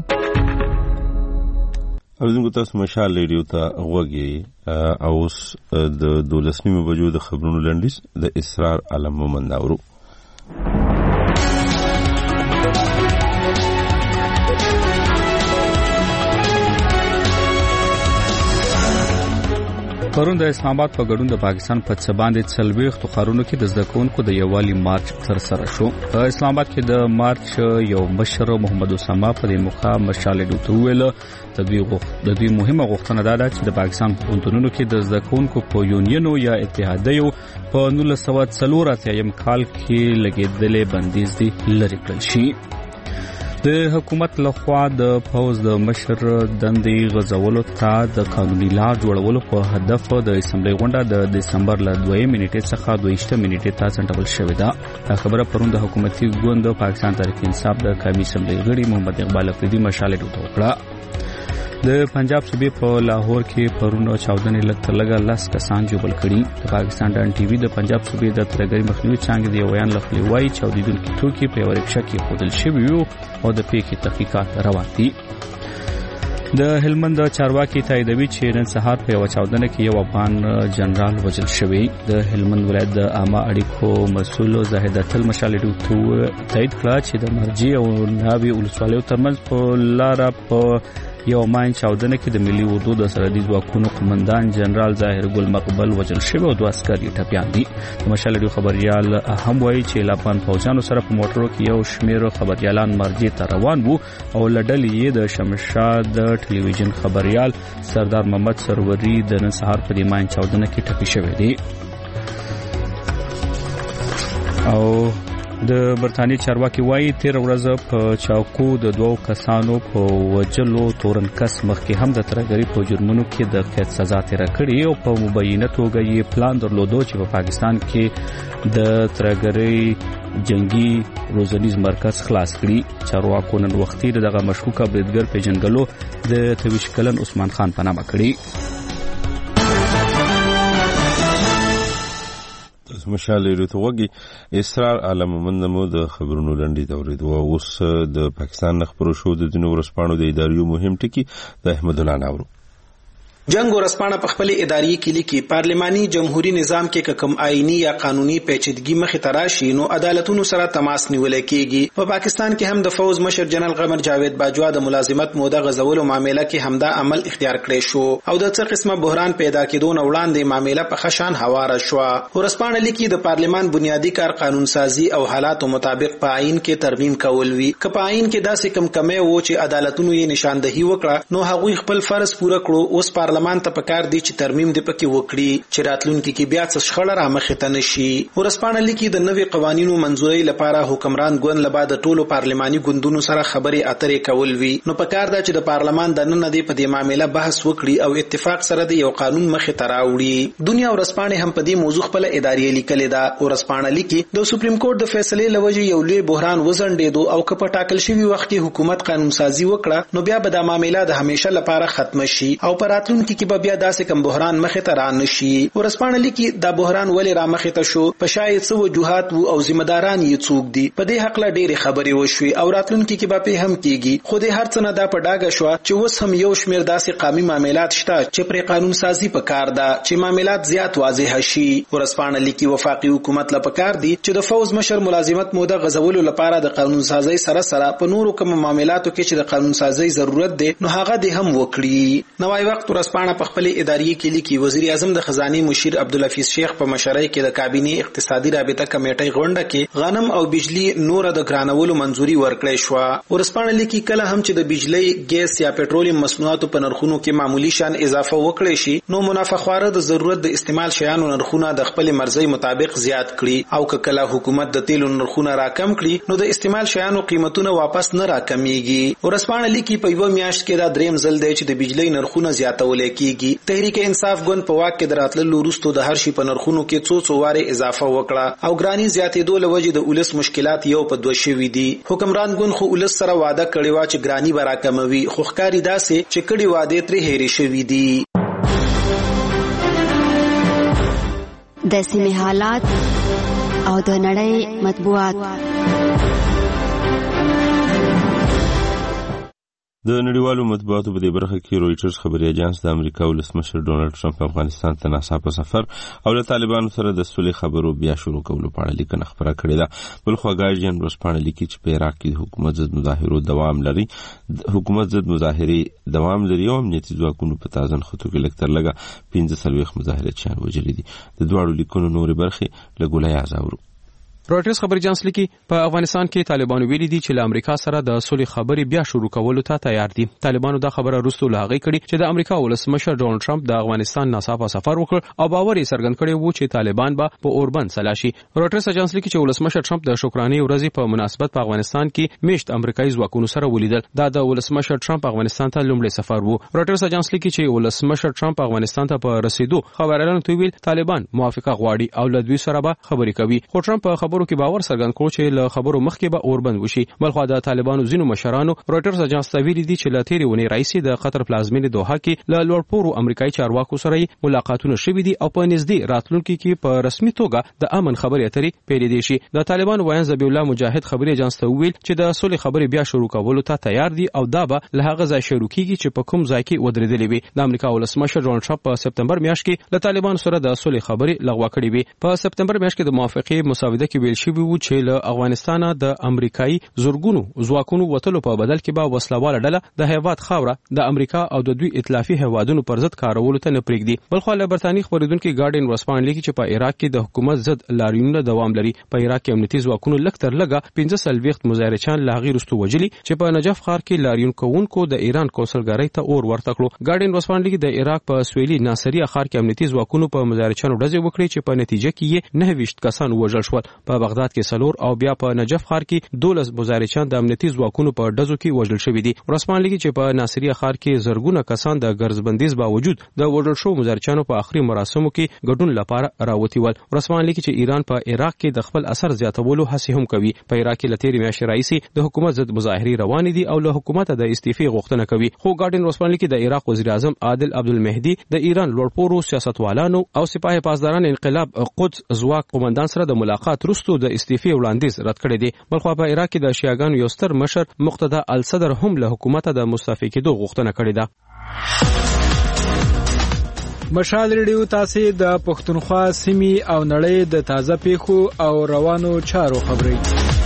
اوس تاسو مشال ریډیو ته غوږی او اوس د دولسمې بجو د خبرونو لنډیز د اسرار عالم مومند اورو. پرون د اسلام آباد په ګډون د پاکستان په څه باندې څلوېښتو ښارونو کې د زده کوونکو د یووالي مارچ ترسره شو. په اسلام آباد کې د مارچ یو مشر محمد اسامه په دې موخه مشال ډوټ ویل د دوی د دوی مهمه غوښتنه دا ده چې د پاکستان په پوهنتونونو کې د زده کوونکو په یونینو یا اتحادیو په نولس سوه څلور اتیایم کال کې لګېدلې بندیز دي لرې کړل شي. د حکومت لخوا د پوز د مشر دندې غځولو ته د قانوني لار جوړولو په هدف د اسمبلی غونډه د دسمبر له دویمې نیټې څخه دویشتمې نیټې ته ځنډول شوې ده. دا خبره پرون د حکومتي ګوند پاکستان تحریک انصاف د قومي اسمبلی غړي محمد اقبال افریدي مشال ډوټ وکړه. د پنجاب صوبې په لاهور کې پرون چاودنې لږ تر لږه لس کسان ژوبل کړي. د پاکستان ډان ټي وي د پنجاب صوبې د ترهګرۍ مخنیوي څانګې د یو بیان له خولې وایي چاودېدونکي توکي په یوه رکشه کې ایښودل شوي وو او د پیښې تحقیقات روان دي. د هلمند چارواکي تاییدوي چې نن سهار په یوه چاودنه کې یو افغان جنرال وژل شوی. د هلمند ولایت د عامه اړیکو مسؤل زاهد اتل مشال ډوټ تایید کړه چې د مرجي او ناوې ولسوالیو ترمنځ په لاره په یو ماین چاودنه کې د ملي اردو د سرحدي ځواکونو قومندان جنرال ظاهر ګل مقبل وژل شوی او دوه عسکر یې ټپیان دي. د مشال ډوټ خبريال هم وایي چې له افغان فوجانو سره په موټرو کې یو شمېر خبريالان مرجي ته روان وو او لډلې یې د شمشاد د ټلویزیون خبريال سردار محمد سروري د نن سهار په دې ماین چاودنه کې ټپي شوی دی. او د برتانیې چارواکي وایي تیر ورځ په چاکو د دوو کسانو په وجلو تورنکس مخکې هم د ترهګرۍ په جرمونو کې د قید سزا تېره کړې او په مبینه توګه یې پلان درلودو چې په پاکستان کې د ترهګرۍ جنگي روزنیز مرکز خلاص کړي. چارواکو نن وختي دغه مشکوکه بریدګر پیژنګلو د تویش کلن عثمان خان په نامه کړي. مشال ریډیو ته غوږی اسرار عالم مومند مو د خبرونو لنډې دوریدو او اوس د پاکستان خبرو شو د ځینو ورځپاڼو د اداریو مهم ټکي د احمد الله ناورو. جنگ ورسپانه په خپل اداري کې لیکي پارلماني جمهوریت نظام کې کوم آئینی یا قانوني پیچیدګي مخې ته راشي نو عدالتونو سره تماس نیول کېږي. په پاکستان کې هم د فوز مشر جنرال قمر جاوید باجوا د ملازمت موده غزولو معاملې کې همدا عمل اختیار کړی شو او د څه قسمه بحران پیدا کېدو نه وړاندې معاملې په خشان هواره شو. ورسپانه لیکي د پارلمان بنیادی کار قانون سازي او حالاتو مطابق په آئین کې ترمیم کول وی. که په آئین کې داسې کم کمی وو چې عدالتونو یې نشاندهي وکړه نو هغوی خپل فرض پوره کړو. اوس پارلمان ته پکار دی چې ترمیم دې پکې وکړي چې راتلونکي کې بیا څه شخړه را مخې ته نشي. ورسپانه لیکي د نوي قوانینو منزوري لپاره حکمران ګوند له بعد ټولو پارلماني ګوندونو سره خبرې اترې کول وی. نو پکار دا چې د پارلمان د نن دی په دې معاملې بحث وکړي او اتفاق سره د یو قانون مخې ته راوړي. دنیا ورسپانه هم په دې موضوع خپل اداري لیکلې ده. ورسپانه لیکي د سپریم کورټ د فیصلې لوجه یو لوی بحران وزندېدو او که په ټاکل شوی وخت کې حکومت قانون سازي وکړه نو بیا به د معاملې د همیشه لپاره ختم شي او پر راتلونکي کې به بیا داسې کم بحران مخې ته را نشي. ورسپانه لیکي دا بحران ولې را مخې ته شو په شاید څه وجوهات وو او ذمہ داران یې څوک دي. په دې حق لا ډېرې خبرې وشوي او راتلونکي کې به هم کېږي. خو دې هر څه نه دا په ډاګه شو چې اوس هم یو شمېر داسې قانوني معاملات شته چې پر قانون سازي پکار ده چې معاملات زیات واضح شي. ورسپانه لیکي وفاقي حکومت لا پکار دي چې د فوز مشر ملازمت موده غزولو لپاره د قانون سازي سره سره په نورو کوم معاملاتو کې چې د قانون سازي ضرورت دی نو هغه دې هم وکړي. نوای وخت ورسپانه په خپل اداري کې لیکي وزیر اعظم د خزانه مشیر عبدالحفیظ شیخ په مشرۍ کې د کابینه اقتصادي رابطه کمیټې غونډه کې غنم او بجلی نور د ګرانولو منځوري ورکړې شو. ورسپانه لیکي کله هم چې د بجلی ګیس یا پېټرولیم مصنوعاتو په نرخونو کې معمولی شان اضافه وکړي شي نو منافعخواره د ضرورت د استعمال شیانو نرخونه د خپل مرزي مطابق زیات کړي او کله حکومت د تیلو نرخونه راکم کړي نو د استعمال شیانو قیمتونه واپس نه راکميږي. ورسپانه لیکي په یو میاشت کې دا دریم ځل دی چې د بجلی نرخونه زیاتول وړاندې کیږي. تحریک انصاف ګوند په واک کې دراتلو وروسته د هر شي په نرخونو کې څو څو واره اضافه وکړه او ګرانی زیاتېدو له وجې د ولس مشکلات یو په دوه شوي دي. حکمران ګوند خو ولس سره وعده کړې و چې ګرانی به راکموي، خو ښکاري داسې چې کړي وعدې ترې هېرې شوي دي. د سیمې حالات او د نړۍ مطبوعات. د نړیوالو مطبوعاتو په دې برخه کې رويټرز خبري اژانس د امریکا ولسمشر ډونالد ټرمپ افغانستان ته ناڅاپه سفر او له طالبانو سره د صلح خبرو بیا شروع کولو په اړه لیکنه خبره کړې ده. بل خو ګارډین ورسپانه لیکي چې په عراق کې حکومت ضد مظاهرو دوام لري حکومت ضد مظاهرې دوام لري او امنیتي ځواکونو په تازن خطو کې لکتر لګه پنځه سلويخ مظاهرچیان وژلي دي. د دواړو لیکونو نورې برخې له ګولای ازاورو. رويټرز خبري اژانس لیکي په افغانستان کې طالبانو ویلي دي چې له امریکا سره د صلح خبرې بیا شروع کولو ته تیار دي. طالبانو دا خبره وروسته له هغې کړې چې د امریکا ولسمشر ډونالد ټرمپ د افغانستان ناڅاپه سفر وکړ او باور یې څرګند کړی و چې طالبان به په اوربند سلا شي. رويټرز اژانس لیکي چې ولسمشر ټرمپ د شکرانې ورځې په مناسبت په افغانستان کې میشت امریکایي ځواکونو سره ولیدل. دا د ولسمشر ټرمپ افغانستان ته لومړی سفر و. رويټرز اژانس لیکي چې ولسمشر ټرمپ افغانستان ته په رسیدو خبريالانو ته ویل طالبان موافقه غواړي او له دوی سره به خبرې کوي. خو ټرمپ په خبرو کې باور څرګند کو چې له خبرو مخکې به اوربند وشي. بلخو د طالبانو ځینو مشرانو رويټرز اژانس ته ویلي دي چې له تیرې ونې راځي د قطر پلازمینې دوحه کې له لوړپوړو امریکایي چارواکو سره ملاقاتونه شوي دي او په نږدې راتلونکي کې په رسمي توګه د امن خبرې اترې پیلېدای شي. د طالبانو ویان ذبیح الله مجاهد خبري اژانس ته ویل چې د صلح خبرې بیا شروع کولو ته تیار دي او دا به له هغه ځای شروع کیږي چې په کوم ځای کې ودرېدلې وي. د امریکا ولسمشر ډونالد ټرمپ په سپتمبر میاشت کې له طالبانو سره د صلح خبرې لغوه کړې وي. په سپتمبر میاشت کې د موافقې مسودې کې ویل شوی و چې له افغانستان د امریکایي زورګونو ځواکونو وټلو په بدل کې به وسلواله ډله د هیواد خاوره د امریکا او د دوی ائتلافي هیوادونو پر ضد کارولو ته نه پرېږدي. بلخو له برتانیې خبرېدونکو ګارډین ورسپانه لیکي چې په عراق کې د حکومت ضد لاریونونه دوام لري. په عراق کې امنیتي ځواکونو لکتر لګه پنځه سلويخت مظاهرچیان لا غیر رستو وجلي چې په نجف ښار کې لاریون کوونکو د ایران کونسلګرۍ ته اور ورته کړو. ګارډین ورسپانه لیکي د عراق په سویلي ناصریه ښار کې امنیتي ځواکونو په مظاهرچیانو ډزې وکړې چې په نتیجه کې یې نه ویشت کسان وژل شول. په بغداد کې سلور او بیا په نجف ښار کې دولس مظاهرچیان د امنیتي ځواکونو په ډزو کې وژل شوي دي. ورسپانه لیکي چې په ناصریه ښار کې زرګونه کسان د ګرځبندیز باوجود د وژل شوو مظاهرچیانو په آخري مراسمو کې ګډون لپاره راوتی ول. ورسپانه لیکي چې ایران په عراق کې د خپل اثر زیاتولو هڅې هم کوي. په عراق کې له تیرې میاشتې راهیسې د حکومت ضد مظاهرې روانې دي او له حکومت د استعفې غوښتنه کوي. خو ګارډین ورسپانه لیکي د عراق وزیر اعظم عادل عبدالمهدي د ایران لوړپوړو سیاستوالانو او سپاه پاسداران انقلاب قدس ځواک قومندان سره د ملاقات وروسته د استعفې وړاندیز رد کړی دی. بلخو په عراق کې د شیعاګانو یو ستر مشر مقتدا الصدر هم له حکومت د مستعفي کېدو غوښتنه کړې ده. مشال ریډیو تاسو د پښتونخوا سیمې او نړۍ د تازه پیښو او روانو چارو خبري.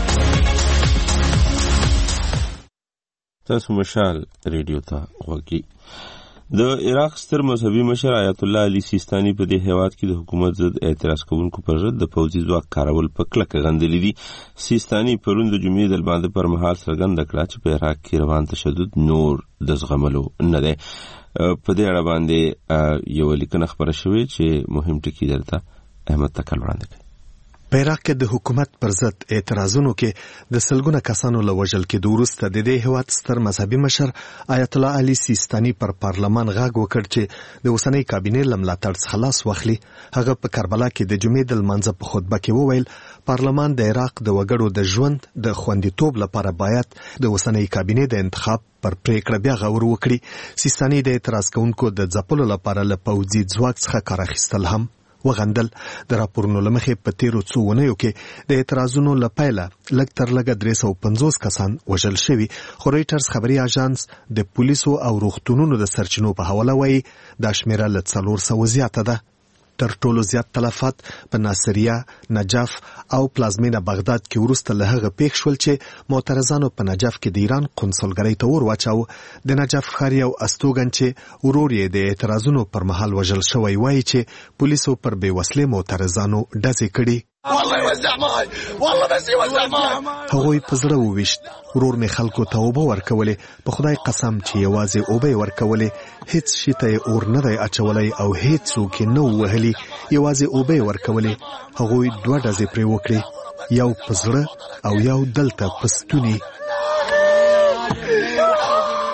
تاسو مشال ریډیو ته وګورئ. د عراق ستر مذهبي مشر آیت الله علي سیستاني په دې هیواد کې د حکومت ضد اعتراض کوونکو پر ضد د پوځي ځواک کارول په کلکه غندلي دي. سیستاني پرون د جمعې د لمانځه پر مهال څرګنده کړه چې په عراق کې روان تشدد نور د زغملو نه دی. په دې اړه باندې یو لیکنه خبره شوې چې مهم ټکی درته احمد تکل وړاندې کوي. په عراق کې د حکومت پر ضد اعتراضونو کې د سلګونه کسانو له وژل کېدو وروسته د دې هیواد ستر مذهبي مشر آیت الله علي سیستاني پر پارلمان غږ وکړ چې د اوسنۍ کابینې له ملاتړ څخه لاس واخلي. هغه په کربلا کې د جمعې د لمانځه په خطبه کې وویل پارلمان د عراق د وګړو د ژوند د خوندیتوب لپاره باید د اوسنۍ کابینې د انتخاب پر پریکړه بیا غور وکړي. سیستاني د اعتراض کوونکو د ځپلو لپاره له پوځي ځواک څخه کار اخیستل هم وغندل. د راپورونو له مخې په تیرو څو اونیو کې د اعتراضونو له پیله لږ تر لږه درې سوه پنځوس کسان وژل شوي. خو رويټرز خبري اژانس د پولیسو او روغتونونو د سرچینو په حواله وایي دا شمیره له څلور سوه زیاته ده. تر ټولو زیات تلفات په ناصریه، نجف او پلازمینه بغداد کې وروسته له هغه پیښ شول چې معترضانو په نجف کې د ایران قونسلګرۍ ته اور واچاوه. د نجف ښار یو استوګن چې ورور یې د اعتراضونو پر مهال وژل شوی وایي چې پولیسو پر بې وسلې معترضانو ډزې کړي. والله وزع ماي والله بس يوزع ماي. هغوی په زړه وویشت ورور مې خلکو ته اوبه ورکولې. په خدای قسم چې یوازې اوبه یې ورکولې، هیڅ شي ته یې اور نه دی اچولی او هیڅ څوک یې نه ووهلي، یوازې اوبه یې ورکولې. هغوی دوه ډزې پرې وکړې، یو په زړه او یو دلته په ستوني.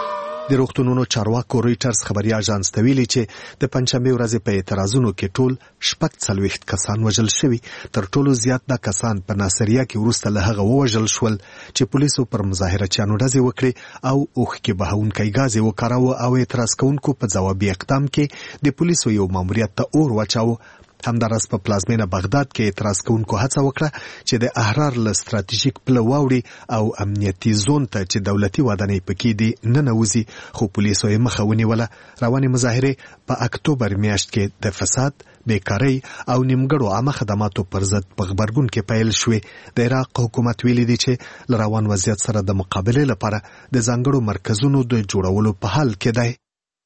د روغتونونو چارواکو رويټرز خبري اژانس ته ویلي چې د پنځمبه ورځې په اعتراضونو کې ټول شپږ څلوېښت کسان وژل شوي. تر ټولو زیات د کسان په ناصریا کې وروسته له هغه ووژل شول چې پولیسو پر مظاهرچیانو ډزې وکړې او اوښکې بهونکی ګاز یې وکاراوه او اعتراض کوونکو په ځوابي اقدام کې د پولیسو یو ماموریت ته اور واچاوه. همداراز په پلازمینه بغداد کې اعتراض کوونکو هڅه وکړه چې د احرار له ستراتیژیک پله واوړي او امنیتي زون ته چې دولتي ودانۍ پکې دي ننوځي، خو پولیسو یې مخه ونیوله. روانې مظاهرې په اکتوبر میاشت کې د فساد، بیکارۍ او نیمګړو عامه خدماتو پر ضد په غبرګون کې پیل شوې. د عراق حکومت ویلي دی چې له روان وضعیت سره د مقابلې لپاره د ځانګړو مرکزونو د جوړولو په حال کې دی.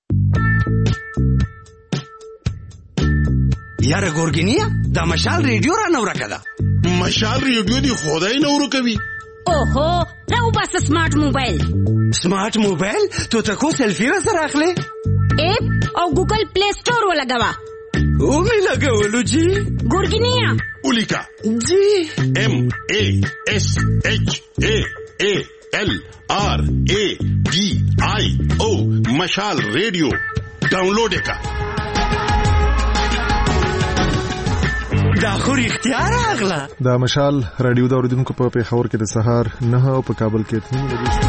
یاره ګورګینیا دا مشال ریډیو را نو راکړه. مشال ریډیو دی خدای نو ورکوي. اوهو راو بس سمارټ موبایل. سمارټ موبایل تو ته کو سلفي را سره اخلي؟ اپ او ګوګل پلی سٹور ولګوا. او می لګولو جی. ګورګینیا ولیکا جی ام ا اس اچ ا ا ال آر ا ډي آی او مشال ریډیو ډاونلوډ وکړه. دا خو رښتیا راغله. دا مشال رادیو د اوریدونکو په پیښور کې د سهار نه او په کابل کې اته بجې.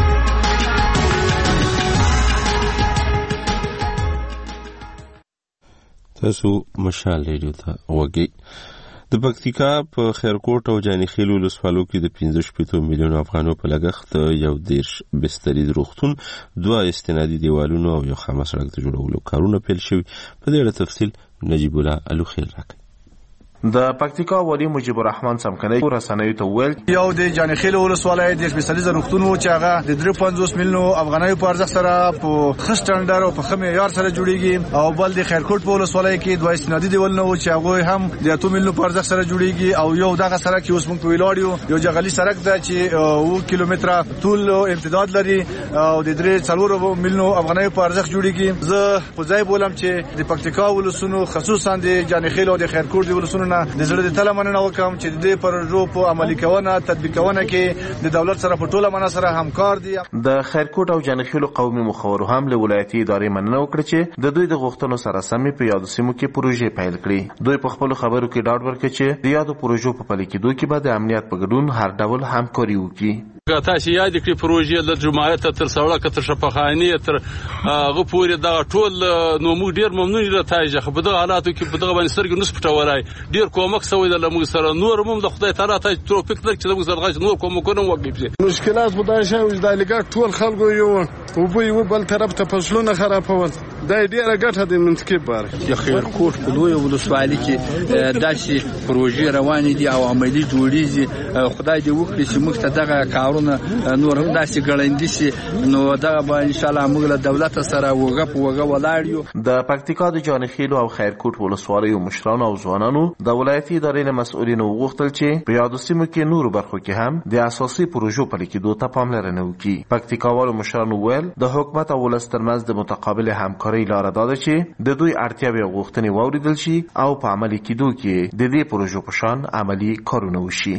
تاسو مشال رادیو ته وګورئ. د پکتیکا په خیرکوټ او جانیخیل ولسوالو کې د پنځه شپږ میلیون افغانو په لګښت یو دیرش بستري روغتون، دوه استنادي دیوالونو او یو خامه سړک د جوړولو کارونه پیل شوي. په دې اړه تفصیل نجیب الله الوخیل راکړي. د پکتیکا والی مجيب الرحمن سمکنی رسنیو ته ویل یو د جانخیل ولسوالۍ د سپیشلیزه روغتون و چې هغه د درې پنځوس میلیونو افغانیو په ارزښت سره په ښه سټانډرډ او په ښه معیار سره جوړیږي، او بل د خیرکوټ په ولسوالۍ کې دوه استنادي دیوالونه و چې هغه هم د اته میلیونو په ارزښت سره جوړیږي، او یو دغه سره کې اوس موږ په ویلاړیو یو جغلي سړک ده چې اوه کیلومتره طول او امتداد لري او د درې څلور میلیونو افغانیو په ارزښت جوړیږي. زه په ځای بولم چې د پکتیکا ولسونو خصوصا د جانخیل او د خیرکوټ د ولسونو نه د زړه د مننه وکم چې د پروژو په عملي کونه تطبیقونه کې د دولت سره په ټوله مننه سره همکار دي. د خیرکوټ او جانخیل قومي مخورو هم له ولایتي ادارې مننه وکړه چې د دوی د غوښتنو سره سمې په یادو سیمو کې پروژې پیل کړي. دوی په خپل خبرو کې ډاډ ورکړي چې د یادو پروژو په پلي کېدو کې به د امنیت په ګډون هر ډول همکاري وکړي. تاسو یاد کړئ پروژې د جماعت تر سړک تر شفاخانه تر هغه پورې دا ټول نو موږ ډیر ممنون یو تایجه په دغه حالاتو کې په دغه باندې سرګ نس پټولای ډیر کومک سوی د لمغ سره نور موږ د خدای تعالی ته توفیق درک چې موږ سره نور کومکونه وکړي. مشکلات خدای شاوې د لګا ټول خلکو یو او په یو بل طرف ته فصلونه خرابول دا ډیره ګټه د منطقې بار. د خیرکوټ په لوی ولسوالۍ کې داسې پروژې روانې دي او عملي جوړیږي. خدای دې وکړي چې موږ ته دغه کارونه نور هم داسې ګړندې شي، نو دغه به ان شاء الله موږ له دولت سره وګه په وګه ولاړ یو. د پکتیکا د جانخیل او خیرکوټ ولسوالیو مشرانو او ځوانانو د ولایتي ادارې مسؤلینو وغوښتل چې په یادو سیمو کې نورو برخو کې هم د اساسي پروژو پلي کېدو ته پاملرنه وکړي. پکتیکاوالو مشرانو ویل د حکومت او ولس ترمنځ د متقابل همکارۍ لاره دا ده چې د دوی اړتیاوې او غوښتنې واوریدل شي او په عملي کېدو کې د دې پروژو په شان عملي کارونه وشي.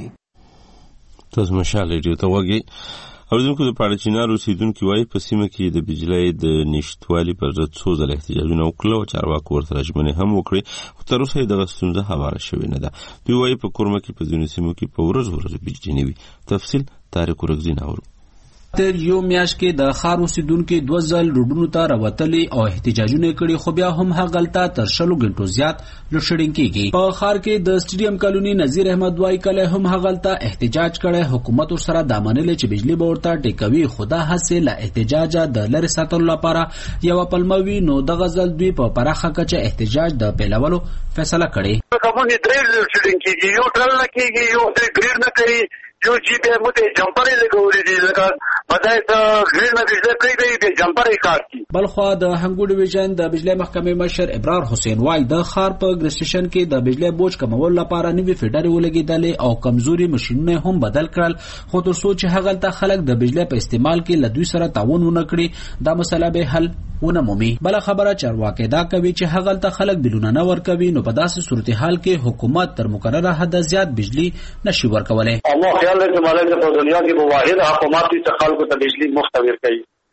تاسو مشال ریډیو ته وګورئ. اوریدونکو د پاړچینار اوسیدونکو وايي په سیمه کې د بجلی د نشټوالي پر ضد څو ځله احتجاجونه وکړل او چارواکو ورته ژمنې هم وکړې، خو تر اوسه دغه ستونزه هواره شوې نه ده. دوی وايي په کورمه کې په ځینو سیمو کې په ورځ ورځ بجلی نه وي. تفصیل طارق ورغزي ناورو. تر یو میاشت کې د ښار اوسیدونکو دوه ځل روډونو ته راوتلې او احتجاجونه کړي، خو بیا هم هغلته تر شلو غنټو زیات لوډشیډینګ کیږي. په ښار کې د سټیډیم کالونی نذیر احمد وای کله هم هغلته احتجاج کړي، حکومت ورسره د منلې چې بجلی به ورته ټیکوي، خدا حاصل احتجاج د لری ساتلو لپاره یو پلموي. نو دغه ځل دوی په پراخه کچه احتجاج د پیلولو فیصله کړې. کومې درې لوډشیډینګ کیږي، یو ټرل نه کیږي، یو درې ګریډ نه کوي، جو جی به مته جمپرې لګولې دي لکه پدای ته غیر نه بجلی کوي دی جمپرې کار کی. بلخوا د هنګو ډیویژن د بجلی محکمې مشر ابرار حسین وای د ښار په ګریسټیشن کې د بجلی بوج کمول لپاره نوې فیډرې ولګېدلې او کمزوري ماشینونه هم بدل کړل، خو تر څو چې هغلته خلک د بجلی په استعمال کې له دوی سره تعاون ونه کړي دا مسله به حل ونه مومي. بل خبره چارواکي دا کوي چې هغلته خلک بلونه نه ورکوي، نو په داسې صورتحال کې حکومت تر مقرره حد زیات بجلی نشي ورکولای. الله خیال دې مالک په دنیا کې به واحد حکومت چې خلکو ته بجلی مفت ورکړي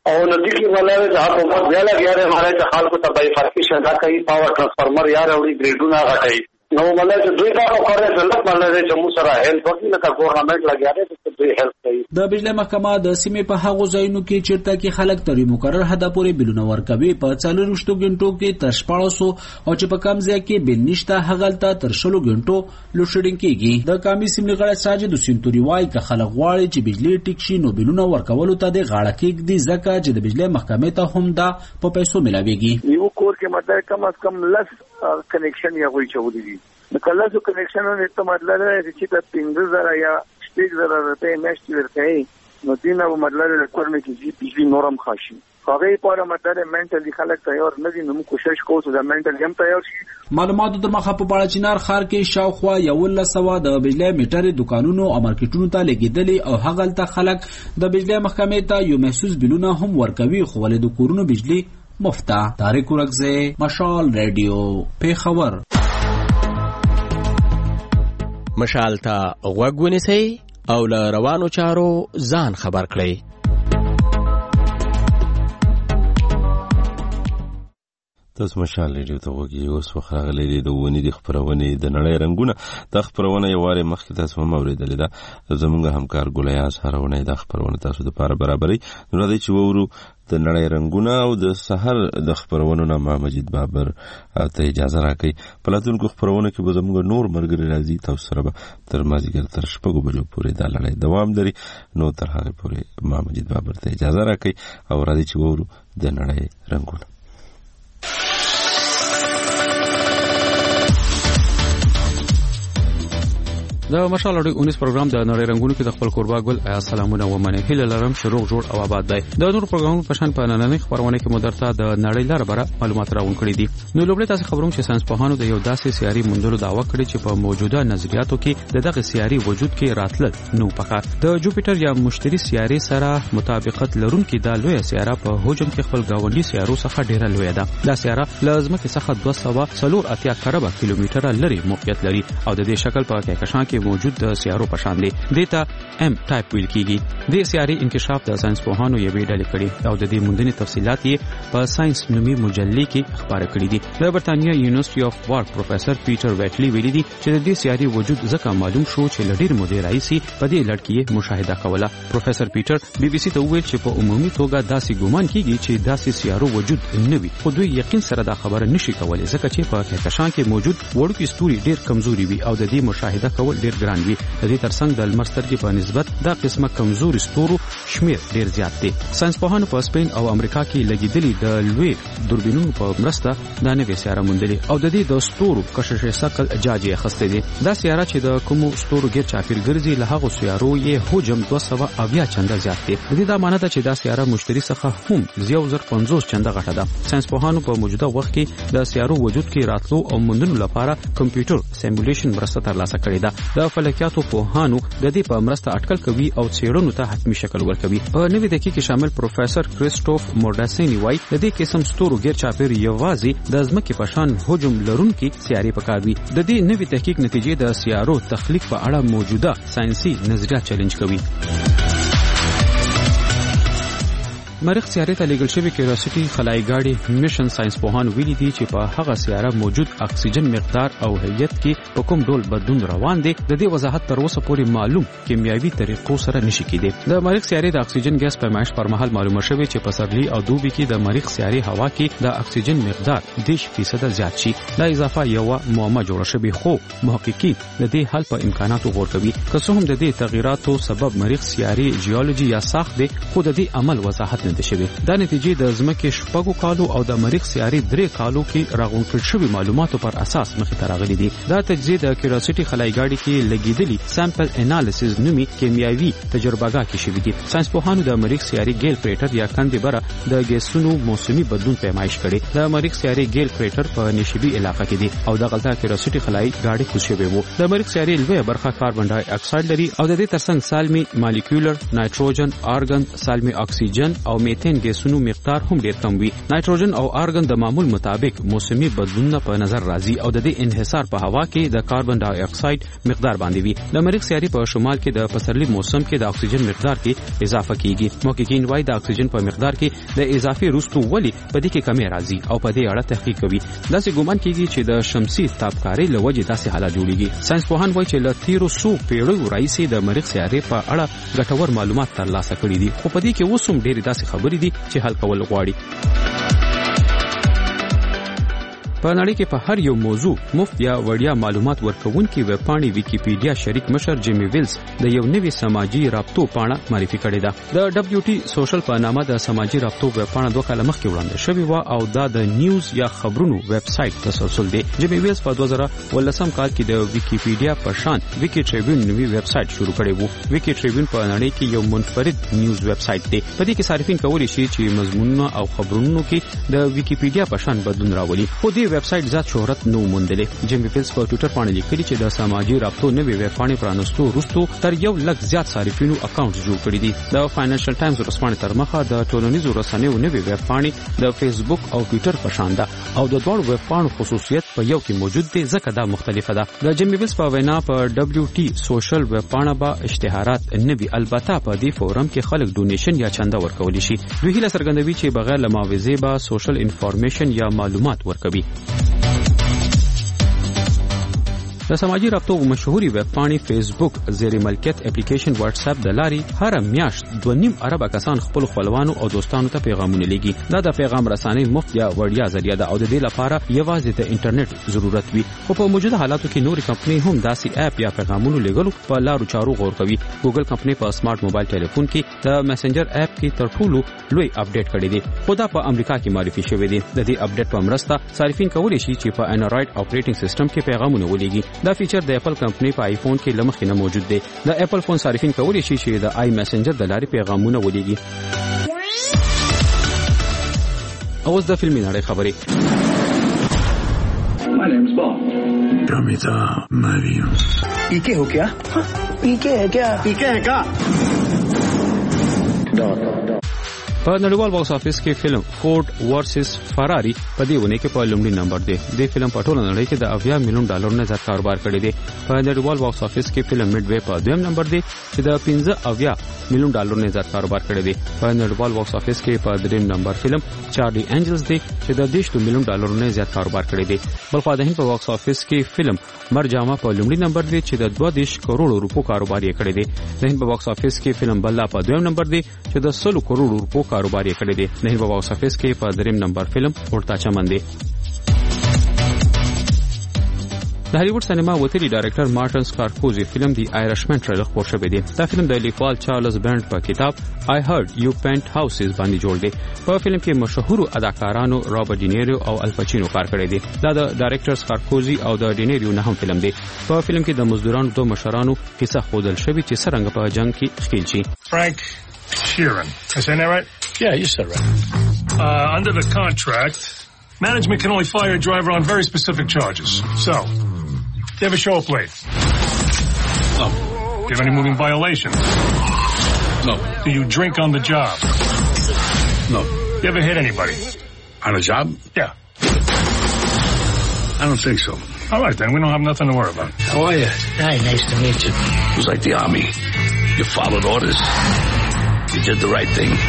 او نزدیکی ولر جہاں حکومت بیا لګیا دی ہمارے د خلکو ته به فرقي شنه کوي پاور ترانسفارمر یا راوړي ګریډونه غټي نو مله چې دوی دا کوي چې مله چې مو سره هیلپ وکړي لکه ګورنمنت لګیا دی چې دوی هیلپ کوي. د بجلی محکمه د سیمې په هغو ځایونو کې چیرته کې خلک تر مقرر حد پورې بلونه ورکوي په څلور وشتو غنټو کې تر شپږ سوه او چې په کم ځای کې بل نشته هغلته تر شلو غنټو لوډشیډینګ کیږي. د کامی سیمې غړي ساجد حسین وایي که خلک غواړي چې بجلی ټیک شي نو بلونه ورکولو ته د غاړه کېږدي ځکه چې د بجلی محکمې ته هم دا په پیسو ملاويږي. یو کور کې مطلب کم از کم لس کنیکشن یا غوي چولې دي نو کله چې کنیکشنونه ته مطلب دی چې د پنځه زره یا شپږ زره روپۍ میاشتې ورکوي نو دینه به مطلب ریکوایرمنټ کې بجلی نورم خاشي هغه په مطلب منټلی خلک تیار نه دي نو موږ کوشش کوو چې د منټل هم تیار شي. معلوماتو د مخه په باړه چنار ښار کې شاوخوا یولس سوه د بجلی میټر دکانونو او مارکیټونو ته لګیدلي او هغلته خلک د بجلی محکمې ته یو محسوس بلونه هم ورکوي خو ولې د کورونو بجلی مفته. طارق ورکزه مشال رادیو پیښور. مشال ته غوږ ونیسئ او له روانو چارو ځان خبر کړئ. تاسو مشال ریډیو ته وګورئ. اوس وخت راغلی دی د ونې د خپرونې د نړۍ رنګونه. دا خپرونه یو وارې مخکې تاسو هم اورېدلې ده. زموږ همکار ګلیاس هره ونې دا خپرونه تاسو دپاره برابروي. نو راځئ چې وورو د نړۍ رنګونه او د سحر د خپرونو نه ما مجید بابر ته اجازه راکړئ. په راتلونکو خپرونو کې به زموږ نور ملګري راځي. تاسو سره به تر مازدیګر تر شپږو بجو پورې دا لړۍ دوام لري. نو تر هغې پورې ما مجید بابر ته اجازه راکړئ او راځئ چې وورو د نړۍ رنګونه. د مشال اډي اونیس پروګرام د نړۍ رنگونو کې د خپل کوربا ګل آیا سلامونه و منه هیله لرم چې روغ جوړ او آباد دی. د نور پروګرامونو په شان په نننۍ خبرونه کې مدرته د نړۍ لپاره بره معلومات راوړل کړي دي. نو لومړی تاسو خبروم چې ساينس پوهانو د یو داسې سیاري موندلو دعوا کړې چې په موجوده نظریاتو کې د دغه سیاري وجود کې راتلل نو پکار. د جوپیټر یا مشتري سیاري سره مطابقت لرونکي د لوی سیاره په حجم کې خپل گاونډي سیارو څخه ډیره لوی ده. دا سیاره لازمه کې څخه دوه سوه څلور اتیا کروڑه کیلومتره لري موقعیت لري او د دې شکل په کهکشان کې موجود د سیارو په شان دی. دیتا ام ټایپ ویل کیږي. د سیاري انکشاف د ساينس پوهانو یې ویډل کړي او د دې موندنې تفصيلات یې په ساينس نومي مجلې کې خبره کړې دي. د برتانیا یونیورسيټي اف وارک پروفیسور پیټر ویټلی ویلي دي چې د دې سیاري وجود ځکه معلوم شو چې لډیر مودې راځي په دې لړ کې مشاهده کوله. پروفیسور پیټر بي بي سي ته ویل چې په عمومي توګه داسې ګومان کیږي چې داسې سیارو وجود نه وي خو دوی یقین سره دا خبره نشي کولای ځکه چې په کهکشان کې موجود وړوکی ستوري ډیر کمزوري وي او د دې مشاهده کول ډیر ګران وي. د دې ترڅنګ د لمر سترګې په نسبت دا قسمه کمزوري ستورو شمیر ډیر زیات دی. ساينس پوهانو په سپین او امریکا کې لګیدلي د لوی دوربینونو په مرسته دا نوې سیاره موندلې او د دې د ستورو کشش شکل جاجي اخستې دي. دا سیاره چې د کومو ستورو غیر چاپیر ګرځي له هغه سیارو یې حجم دوه سوه اویا چنده زیات دی. د دې دا معنی ده چې دا سیاره مشتري څخه هم یو زر پنځوس چنده غټه ده. ساينس پوهانو په موجوده وخت کې د سیارو وجود کې راتلو او موندلو لپاره کمپیوټر سیمولیشن مرسته ترلاسه کړې ده. د فلکیاتو پوهانو د دې په مرسته اټکل کوي او څېړنو ته حتمی شکل ورکوي. په نوې دقیقه کې شامل پروفیسور کریسټوف مورډاسینی وایي د دې قسم ستورو غیر چاپیر یوازې د ځمکې په شان حجم لرونکي سیارې پکاروي. د دې نوې تحقیق نتیجې د سیارو تخلیق په اړه موجوده ساينسي نظریات چیلنج کوي. مریخ سیارې ته لیږل شوی کیوریوسټي خلای ګاډي میشن ساينس پوهانو ویلي دي چې په هغه سیاره موجود اکسیجن مقدار او هیئت کې په کوم ډول بدلون روان دي د دې وضاحت تر اوسه پورې معلوم کیمیاوي طریقو سره نشي کېدی. د مریخ سیارې د اکسیجن ګیس پیمایش پر مهال معلومه شوې چې په سرلی او دوبي کې د مریخ سیارې هوا کې د اکسیجن مقدار دېرش فیصد زیات شي. دا اضافه یو معما جوړه شوې خو محققین د دې حل په امکاناتو غور کوي. که څه هم د دې تغیراتو سبب مریخ سیارې جیولوژي یا ساخت دی خو د دې عمل وضاحت شوی. دا نتیجې د ځمکې شپږو کالو او د مریخ سیارې درې کالو کې راغونډ شوی معلوماتو پر اساس مخې ته راغلي دي. دا تجزیه د کیوریوسټي خلای ګاډي کې لګیدلي سامپل انالیسز نومي کیمیاوي تجربهګاه کې شوی دي. ساينس پوهانو د مریخ سیارې ګیل کریټر یا کندې بره د ګیسونو موسمي بدلون پیمایش کړي. د مریخ سیارې ګیل کریټر په نشیبي علاقه کې دي او د غلطه کیوریوسټي خلای ګاډي کوز شوی وو. د مریخ سیارې لویه برخه کاربن ډای اکساید لري او د دې ترڅنګ سالمي مالیکولر نایټروجن ارګن سالمي اکسیجن او میتین ګیسونو مقدار هم ډیر کم وي. نایټروجن او آرګن د معمول مطابق موسمي بدلونونه په نظر راځي او د دې انحصار په هوا کې د کاربن ډای اکساید مقدار باندې وي. د مریخ سیارې په شمال کې د پسرلي موسم کې د اکسیجن مقدار کې اضافه کیږي. محققین وايي د اکسیجن په مقدار کې د اضافي رستو ولی په دې کې کمی راځي او په دې اړه تحقیق کوي. داسې ګومان کیږي چې د شمسي تابکارۍ له وجې داسې حالات جوړیږي. ساينس پوهان وايي چې له تیرو څو پیړیو راهیسې د مریخ سیارې په اړه ګټور معلومات ترلاسه کړي دي، خو په دې کې اوس هم ډېرې داسې خبرې دي چې حل کول غواړي. په نړۍ کې په هر یو موضوع مفت یا وړیا معلومات ورکوونکي ویب پاڼې ویکیپیډیا شریک مشر جیمی ویلز د یو نوي سماجی رابطو پاڼه معرفي کړې ده. د دبليو ټي سوشل په نامه د سماجی رابطو ویب پاڼه دوه کاله مخکې وړاندې شوې و او دا د نیوز یا خبرونو ویب سټ تسلسل دی. جیمی ویلز په دوه زره ولسم کال کې د ویکیپیډیا په شان ویکی ټریبیون نوي ویب سټ شروع کړی و. ویکی ټریبیون په نړۍ کې یو منفرد نیوز ویب سټ دی. په دې کې صارفین کولی شي چې مضمونونه او خبرونو کې د ویکیپیډیا په شان بدلون راولي. خو دې ویب سټ ذات شهرت نو موندلې. جیمی ویلز په ټوئیټر باندې لیکلي چې د سماجی رابطو نوي ویب پاڼې پرانستو وروسته تر یو لک زیات صارفینو اکاونټ جوړ کړي دي. د فاینانشل ټایمز ورځپاڼې تر مخه د ټولنیزو رسنیو نوي ویب پاڼې د فیسبوک او ټوئیټر په شان ده او د دواړو ویب پاڼو خصوصیت په یو کې موجود دی ځکه دا مختلفه ده. د جیمی ویلز په وینا په دبليو ټي سوشل ویب پاڼه به اشتهارات نوي، البته په دې فورم کې خلک ډونیشن یا چنده ورکولی شي. دوی هیله څرګندوي چې بغیر له معاوضې به سوشل انفارمیشن یا معلومات ورکوي. د سماجی رابطو مشهوري ویب پاڼې فیسبوک زیر ملکیت اپلیکیشن واتس اپ د لارې هر میاشت دوه نیم اربه کسان خپل خپلوانو او دوستانو ته پیغامونه لیږي. دا د پیغام رسانۍ مفت یا وړیا ذریعہ ده او د دې لپاره یوازې د انټرنیټ ضرورت وي. خو په موجوده حالاتو کې نورې کمپنۍ هم داسې اپ یا پیغامونو لیږلو په لارو چارو غور کوي. ګوګل کمپنۍ په سمارټ موبایل ټلیفون کې د میسنجر اپ کې تر ټولو لوی اپډیټ کړی دی، خو دا په امریکا کې معرفي شوی دی. د دې اپډیټ په مرسته صارفین کولی شي چې په انډراید اپریټینګ سیستم کې پیغامونه ولېږي. دا فیچر د اپل کمپنۍ په آیفون کې لمخې نه موجود دی. د اپل فون صارفین کولی شي چې د آی میسنجر د لارې پیغامونه ولېږي. اوس د فلمي نړۍ خبرې. पीके हो क्या? पीके है क्या? पीके है क्या? په نړیوال باکس افیس کې فلم فورد ورسس فراری په دې ونه کې په لومړي نمبر دی. د فلم په ټوله نړۍ کې د اویا میلیون ډالر نه زیات کاروبار کړی دی. په نړیوال باکس افیس کې فلم میډ وی په دویم نمبر دی چې د پنځه اویا میلیون ډالر نه زیات کاروبار کړی دی. په نړیوال باکس افیس کې په دریم نمبر فلم چارلی انجلز دی چې د دیش میلیون ډالر نه زیات کاروبار کړی دی. بلخو د هند په باکس افیس کې فلم مرجاما په لومړي نمبر دی چې د دوه دیش کروڑ روپو کاروبار یې کړی دی. د هند په باکس افیس کې فلم بلا په دویم نمبر دی چې د سلو کروڑ روپو کاروبار یې کړی دی. د هند په باکس افیس کې په دریم نمبر فلم اورتا چمن دی. د هالیوډ سینما وتلی ډایرکټر مارټن سکارکوزي فلم دی آیرشمن ټریلر خپور شوی دی. دا فلم د لیکوال چارلز بند په کتاب آی هرډ یو پینټ هاوسز باندې جوړ دی. په فلم کې مشهور اداکارانو رابرټ ډینیرو او الپچینو کار کړی دی. دا د ډایرکټر سکارکوزي او د ډینیرو نه هم فلم دی. په فلم کې د مزدورانو دوه مشرانو کیسه خودل شوی چې څنګه په جنگ کې ښکیل شي. فرانک Sheeran. Am I saying that right? Yeah, you said right. Uh, under the contract, management can only fire a driver on very specific charges. So, you ever show up late? No. Do you have any moving violations? No. Do you drink on the job? No. You ever hit anybody? On a job? Yeah. I don't think so. All right, then. We don't have nothing to worry about. How are you? Hi, nice to meet you. It was like the army. You followed orders. You did the right thing.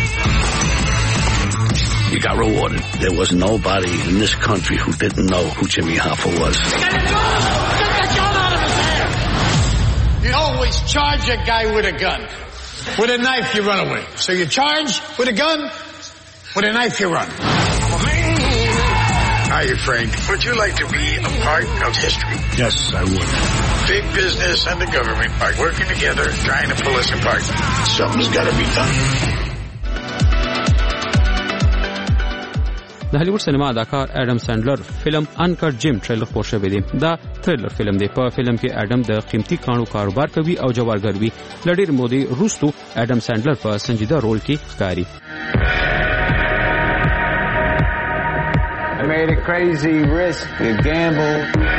You got rewarded. There was nobody in this country who didn't know who Jimmy Hoffa was. Get the gun! Get the gun out of his hand! You always charge a guy with a gun. With a knife, you run away. So you charge with a gun, with a knife, you run. Hiya, Frank. Would you like to be a part of history? Yes, I would. Big business and the government are working together, trying to pull us apart. Something's got to be done. د هالیوډ سینما اداکار اډم سینډلر فلم انکټ جیم ټریلر خپور شوی دی. دا تھرلر فلم دی. په فلم کې اډم د قیمتي کانو کاروبار کوي او جوارګر وي. لډیر مودې وروسته اډم سینډلر په سنجیده رول کې ښکاري. I made a crazy risk, a gamble.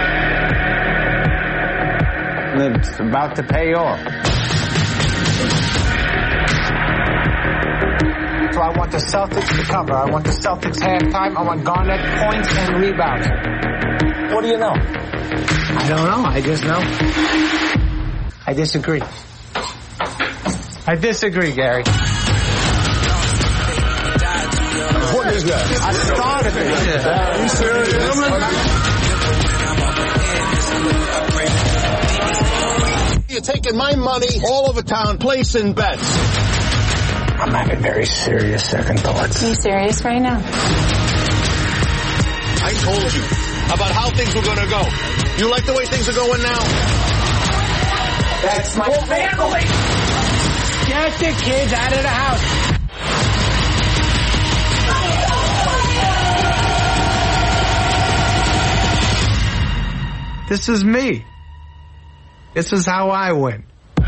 It's about to pay off. So I want the Celtics to cover. I want the Celtics halftime. I want Garnett points and rebounds. What do you know? I don't know. I just know. I disagree. I disagree, Gary. What is that? I started it. Are you serious? You're taking my money all over town, placing bets. I'm having very serious second thoughts. Are you serious right now? I told you about how things were going to go. You like the way things are going now? That's my family. Get the kids out of the house. This is me. This is how I win.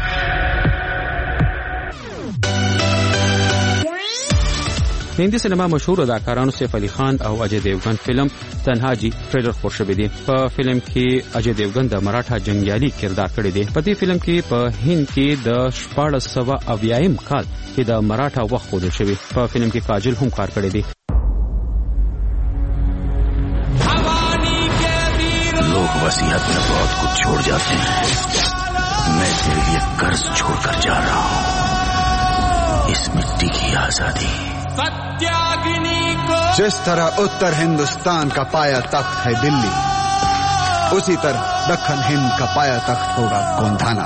هندي سینما مشهور اداکارانو سیف علي خان او اجय देवगन فلم تنها جی ټریلر خور شوی دی. په فلم کې اجय देवगन د مراఠا جنگیالي کردار کړی دی. په دې فلم کې په هند کې د شپږ سوه اویایم کال کې د مراఠا وخت ښودل شوی. په فلم کې کاجل هم کار کړی دی. लोग वसीयत में बहुत कुछ छोड़ जाते हैं. मैं तेरे लिए कर्ज छोड़कर जा रहा हूँ. इस मिट्टी की आजादी. जिस तरह उत्तर हिंदुस्तान का पाया तख्त है दिल्ली, उसी तरह दक्खन हिंद का पाया तख्त होगा गोंधाना.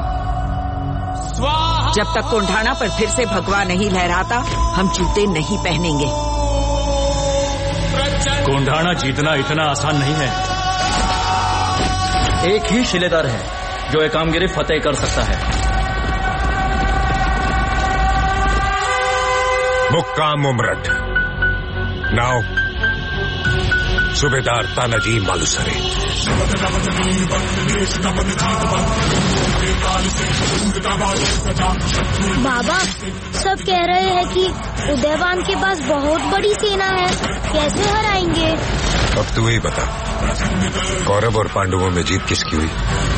जब तक गोंधाना पर फिर से भगवा नहीं लहराता, हम जूते नहीं पहनेंगे. गोंधाना जीतना इतना आसान नहीं है. एक ही शिलेदार है जो एक कामगिरी फतेह कर सकता है. मुक्काम उमरट. नाउ सूबेदार तानाजी मालुसरे. बाबा, सब कह रहे हैं कि उदयवान के पास बहुत बड़ी सेना है. कैसे हराएंगे? अब तू ही बता, कौरव और पांडवों में जीत किसकी हुई?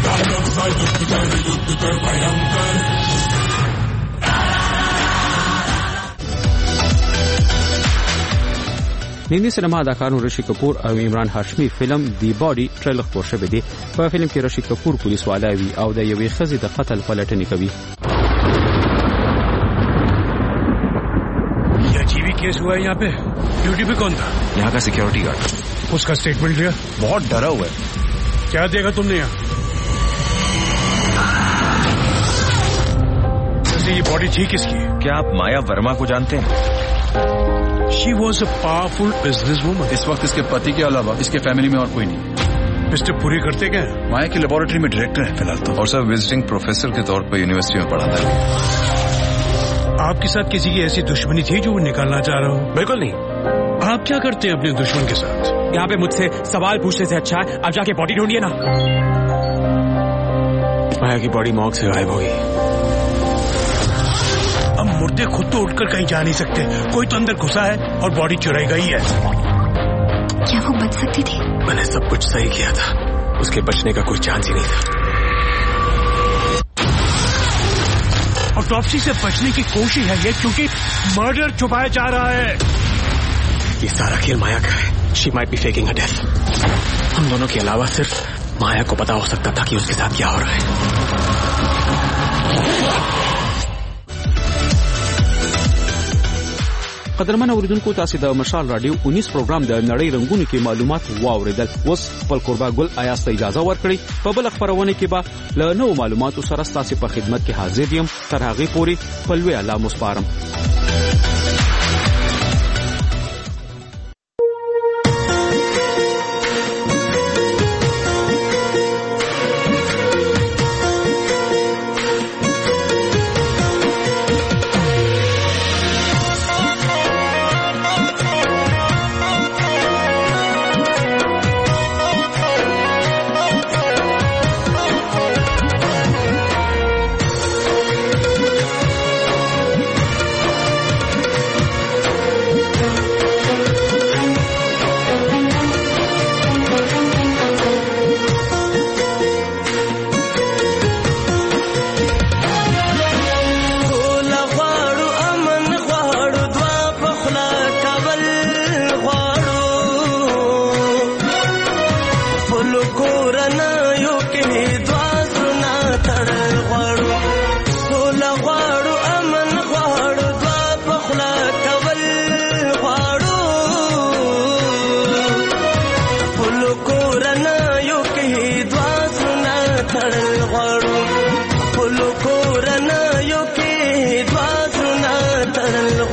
هندي سینما اداکارانو رشی کپور او عمران هاشمی فلم دی باډي ټریلر خور شوی دی. په فلم کې رشی کپور پولیس والا وی او د یوې ښځې د قتل پلټنې کوي. ये जीवी केस हुआ है यहाँ पे. ड्यूटी पे कौन था? यहाँ का सिक्योरिटी गार्ड. उसका स्टेटमेंट लिया? बहुत डरा हुआ है. क्या देखा तुमने यहाँ? जैसे ये बॉडी थी किसकी? क्या आप माया वर्मा को जानते हैं? She was a powerful businesswoman. इस वक्त इसके पति के अलावा इसके फैमिली में और कोई नहीं. मिस्टर पूरी करते क्या? माया की लेबोरेटरी में डायरेक्टर है फिलहाल तो. और सर विजिटिंग प्रोफेसर के तौर पर यूनिवर्सिटी में पढ़ाता है. आपके साथ किसी की ऐसी दुश्मनी थी जो वो निकालना चाह रहा हो? बिल्कुल नहीं. आप क्या करते हैं अपने दुश्मन के साथ? यहाँ पे मुझसे सवाल पूछने से अच्छा है आप जाके बॉडी ढूंढिए ना. माया की बॉडी मॉर्ग से गायब हो गई. अब मुर्दे खुद तो उठकर कहीं जा नहीं सकते. कोई तो अंदर घुसा है और बॉडी चुराई गई है. क्या वो बच सकती थी? मैंने सब कुछ सही किया था. उसके बचने का कोई चांस ही नहीं था. ऑटोप्सी से बचने की कोशिश है ये, क्योंकि मर्डर छुपाया जा रहा है. ये सारा खेल माया का है. She might be faking her death. हम दोनों के अलावा सिर्फ माया को पता हो सकता था कि उसके साथ क्या हो रहा है. قدرمن اوریدونکو تاسو د مشال رادیو انیس پروګرام د نړۍ رنگونو کې معلومات واوریدل. اوس خپل قربا ګل آیاست اجازه ورکړي. په بل خبرونه کې به له نوو معلوماتو سره تاسو په خدمت کې حاضر یم. تر هغه پورې خپل الله مسپارم.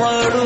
غواړو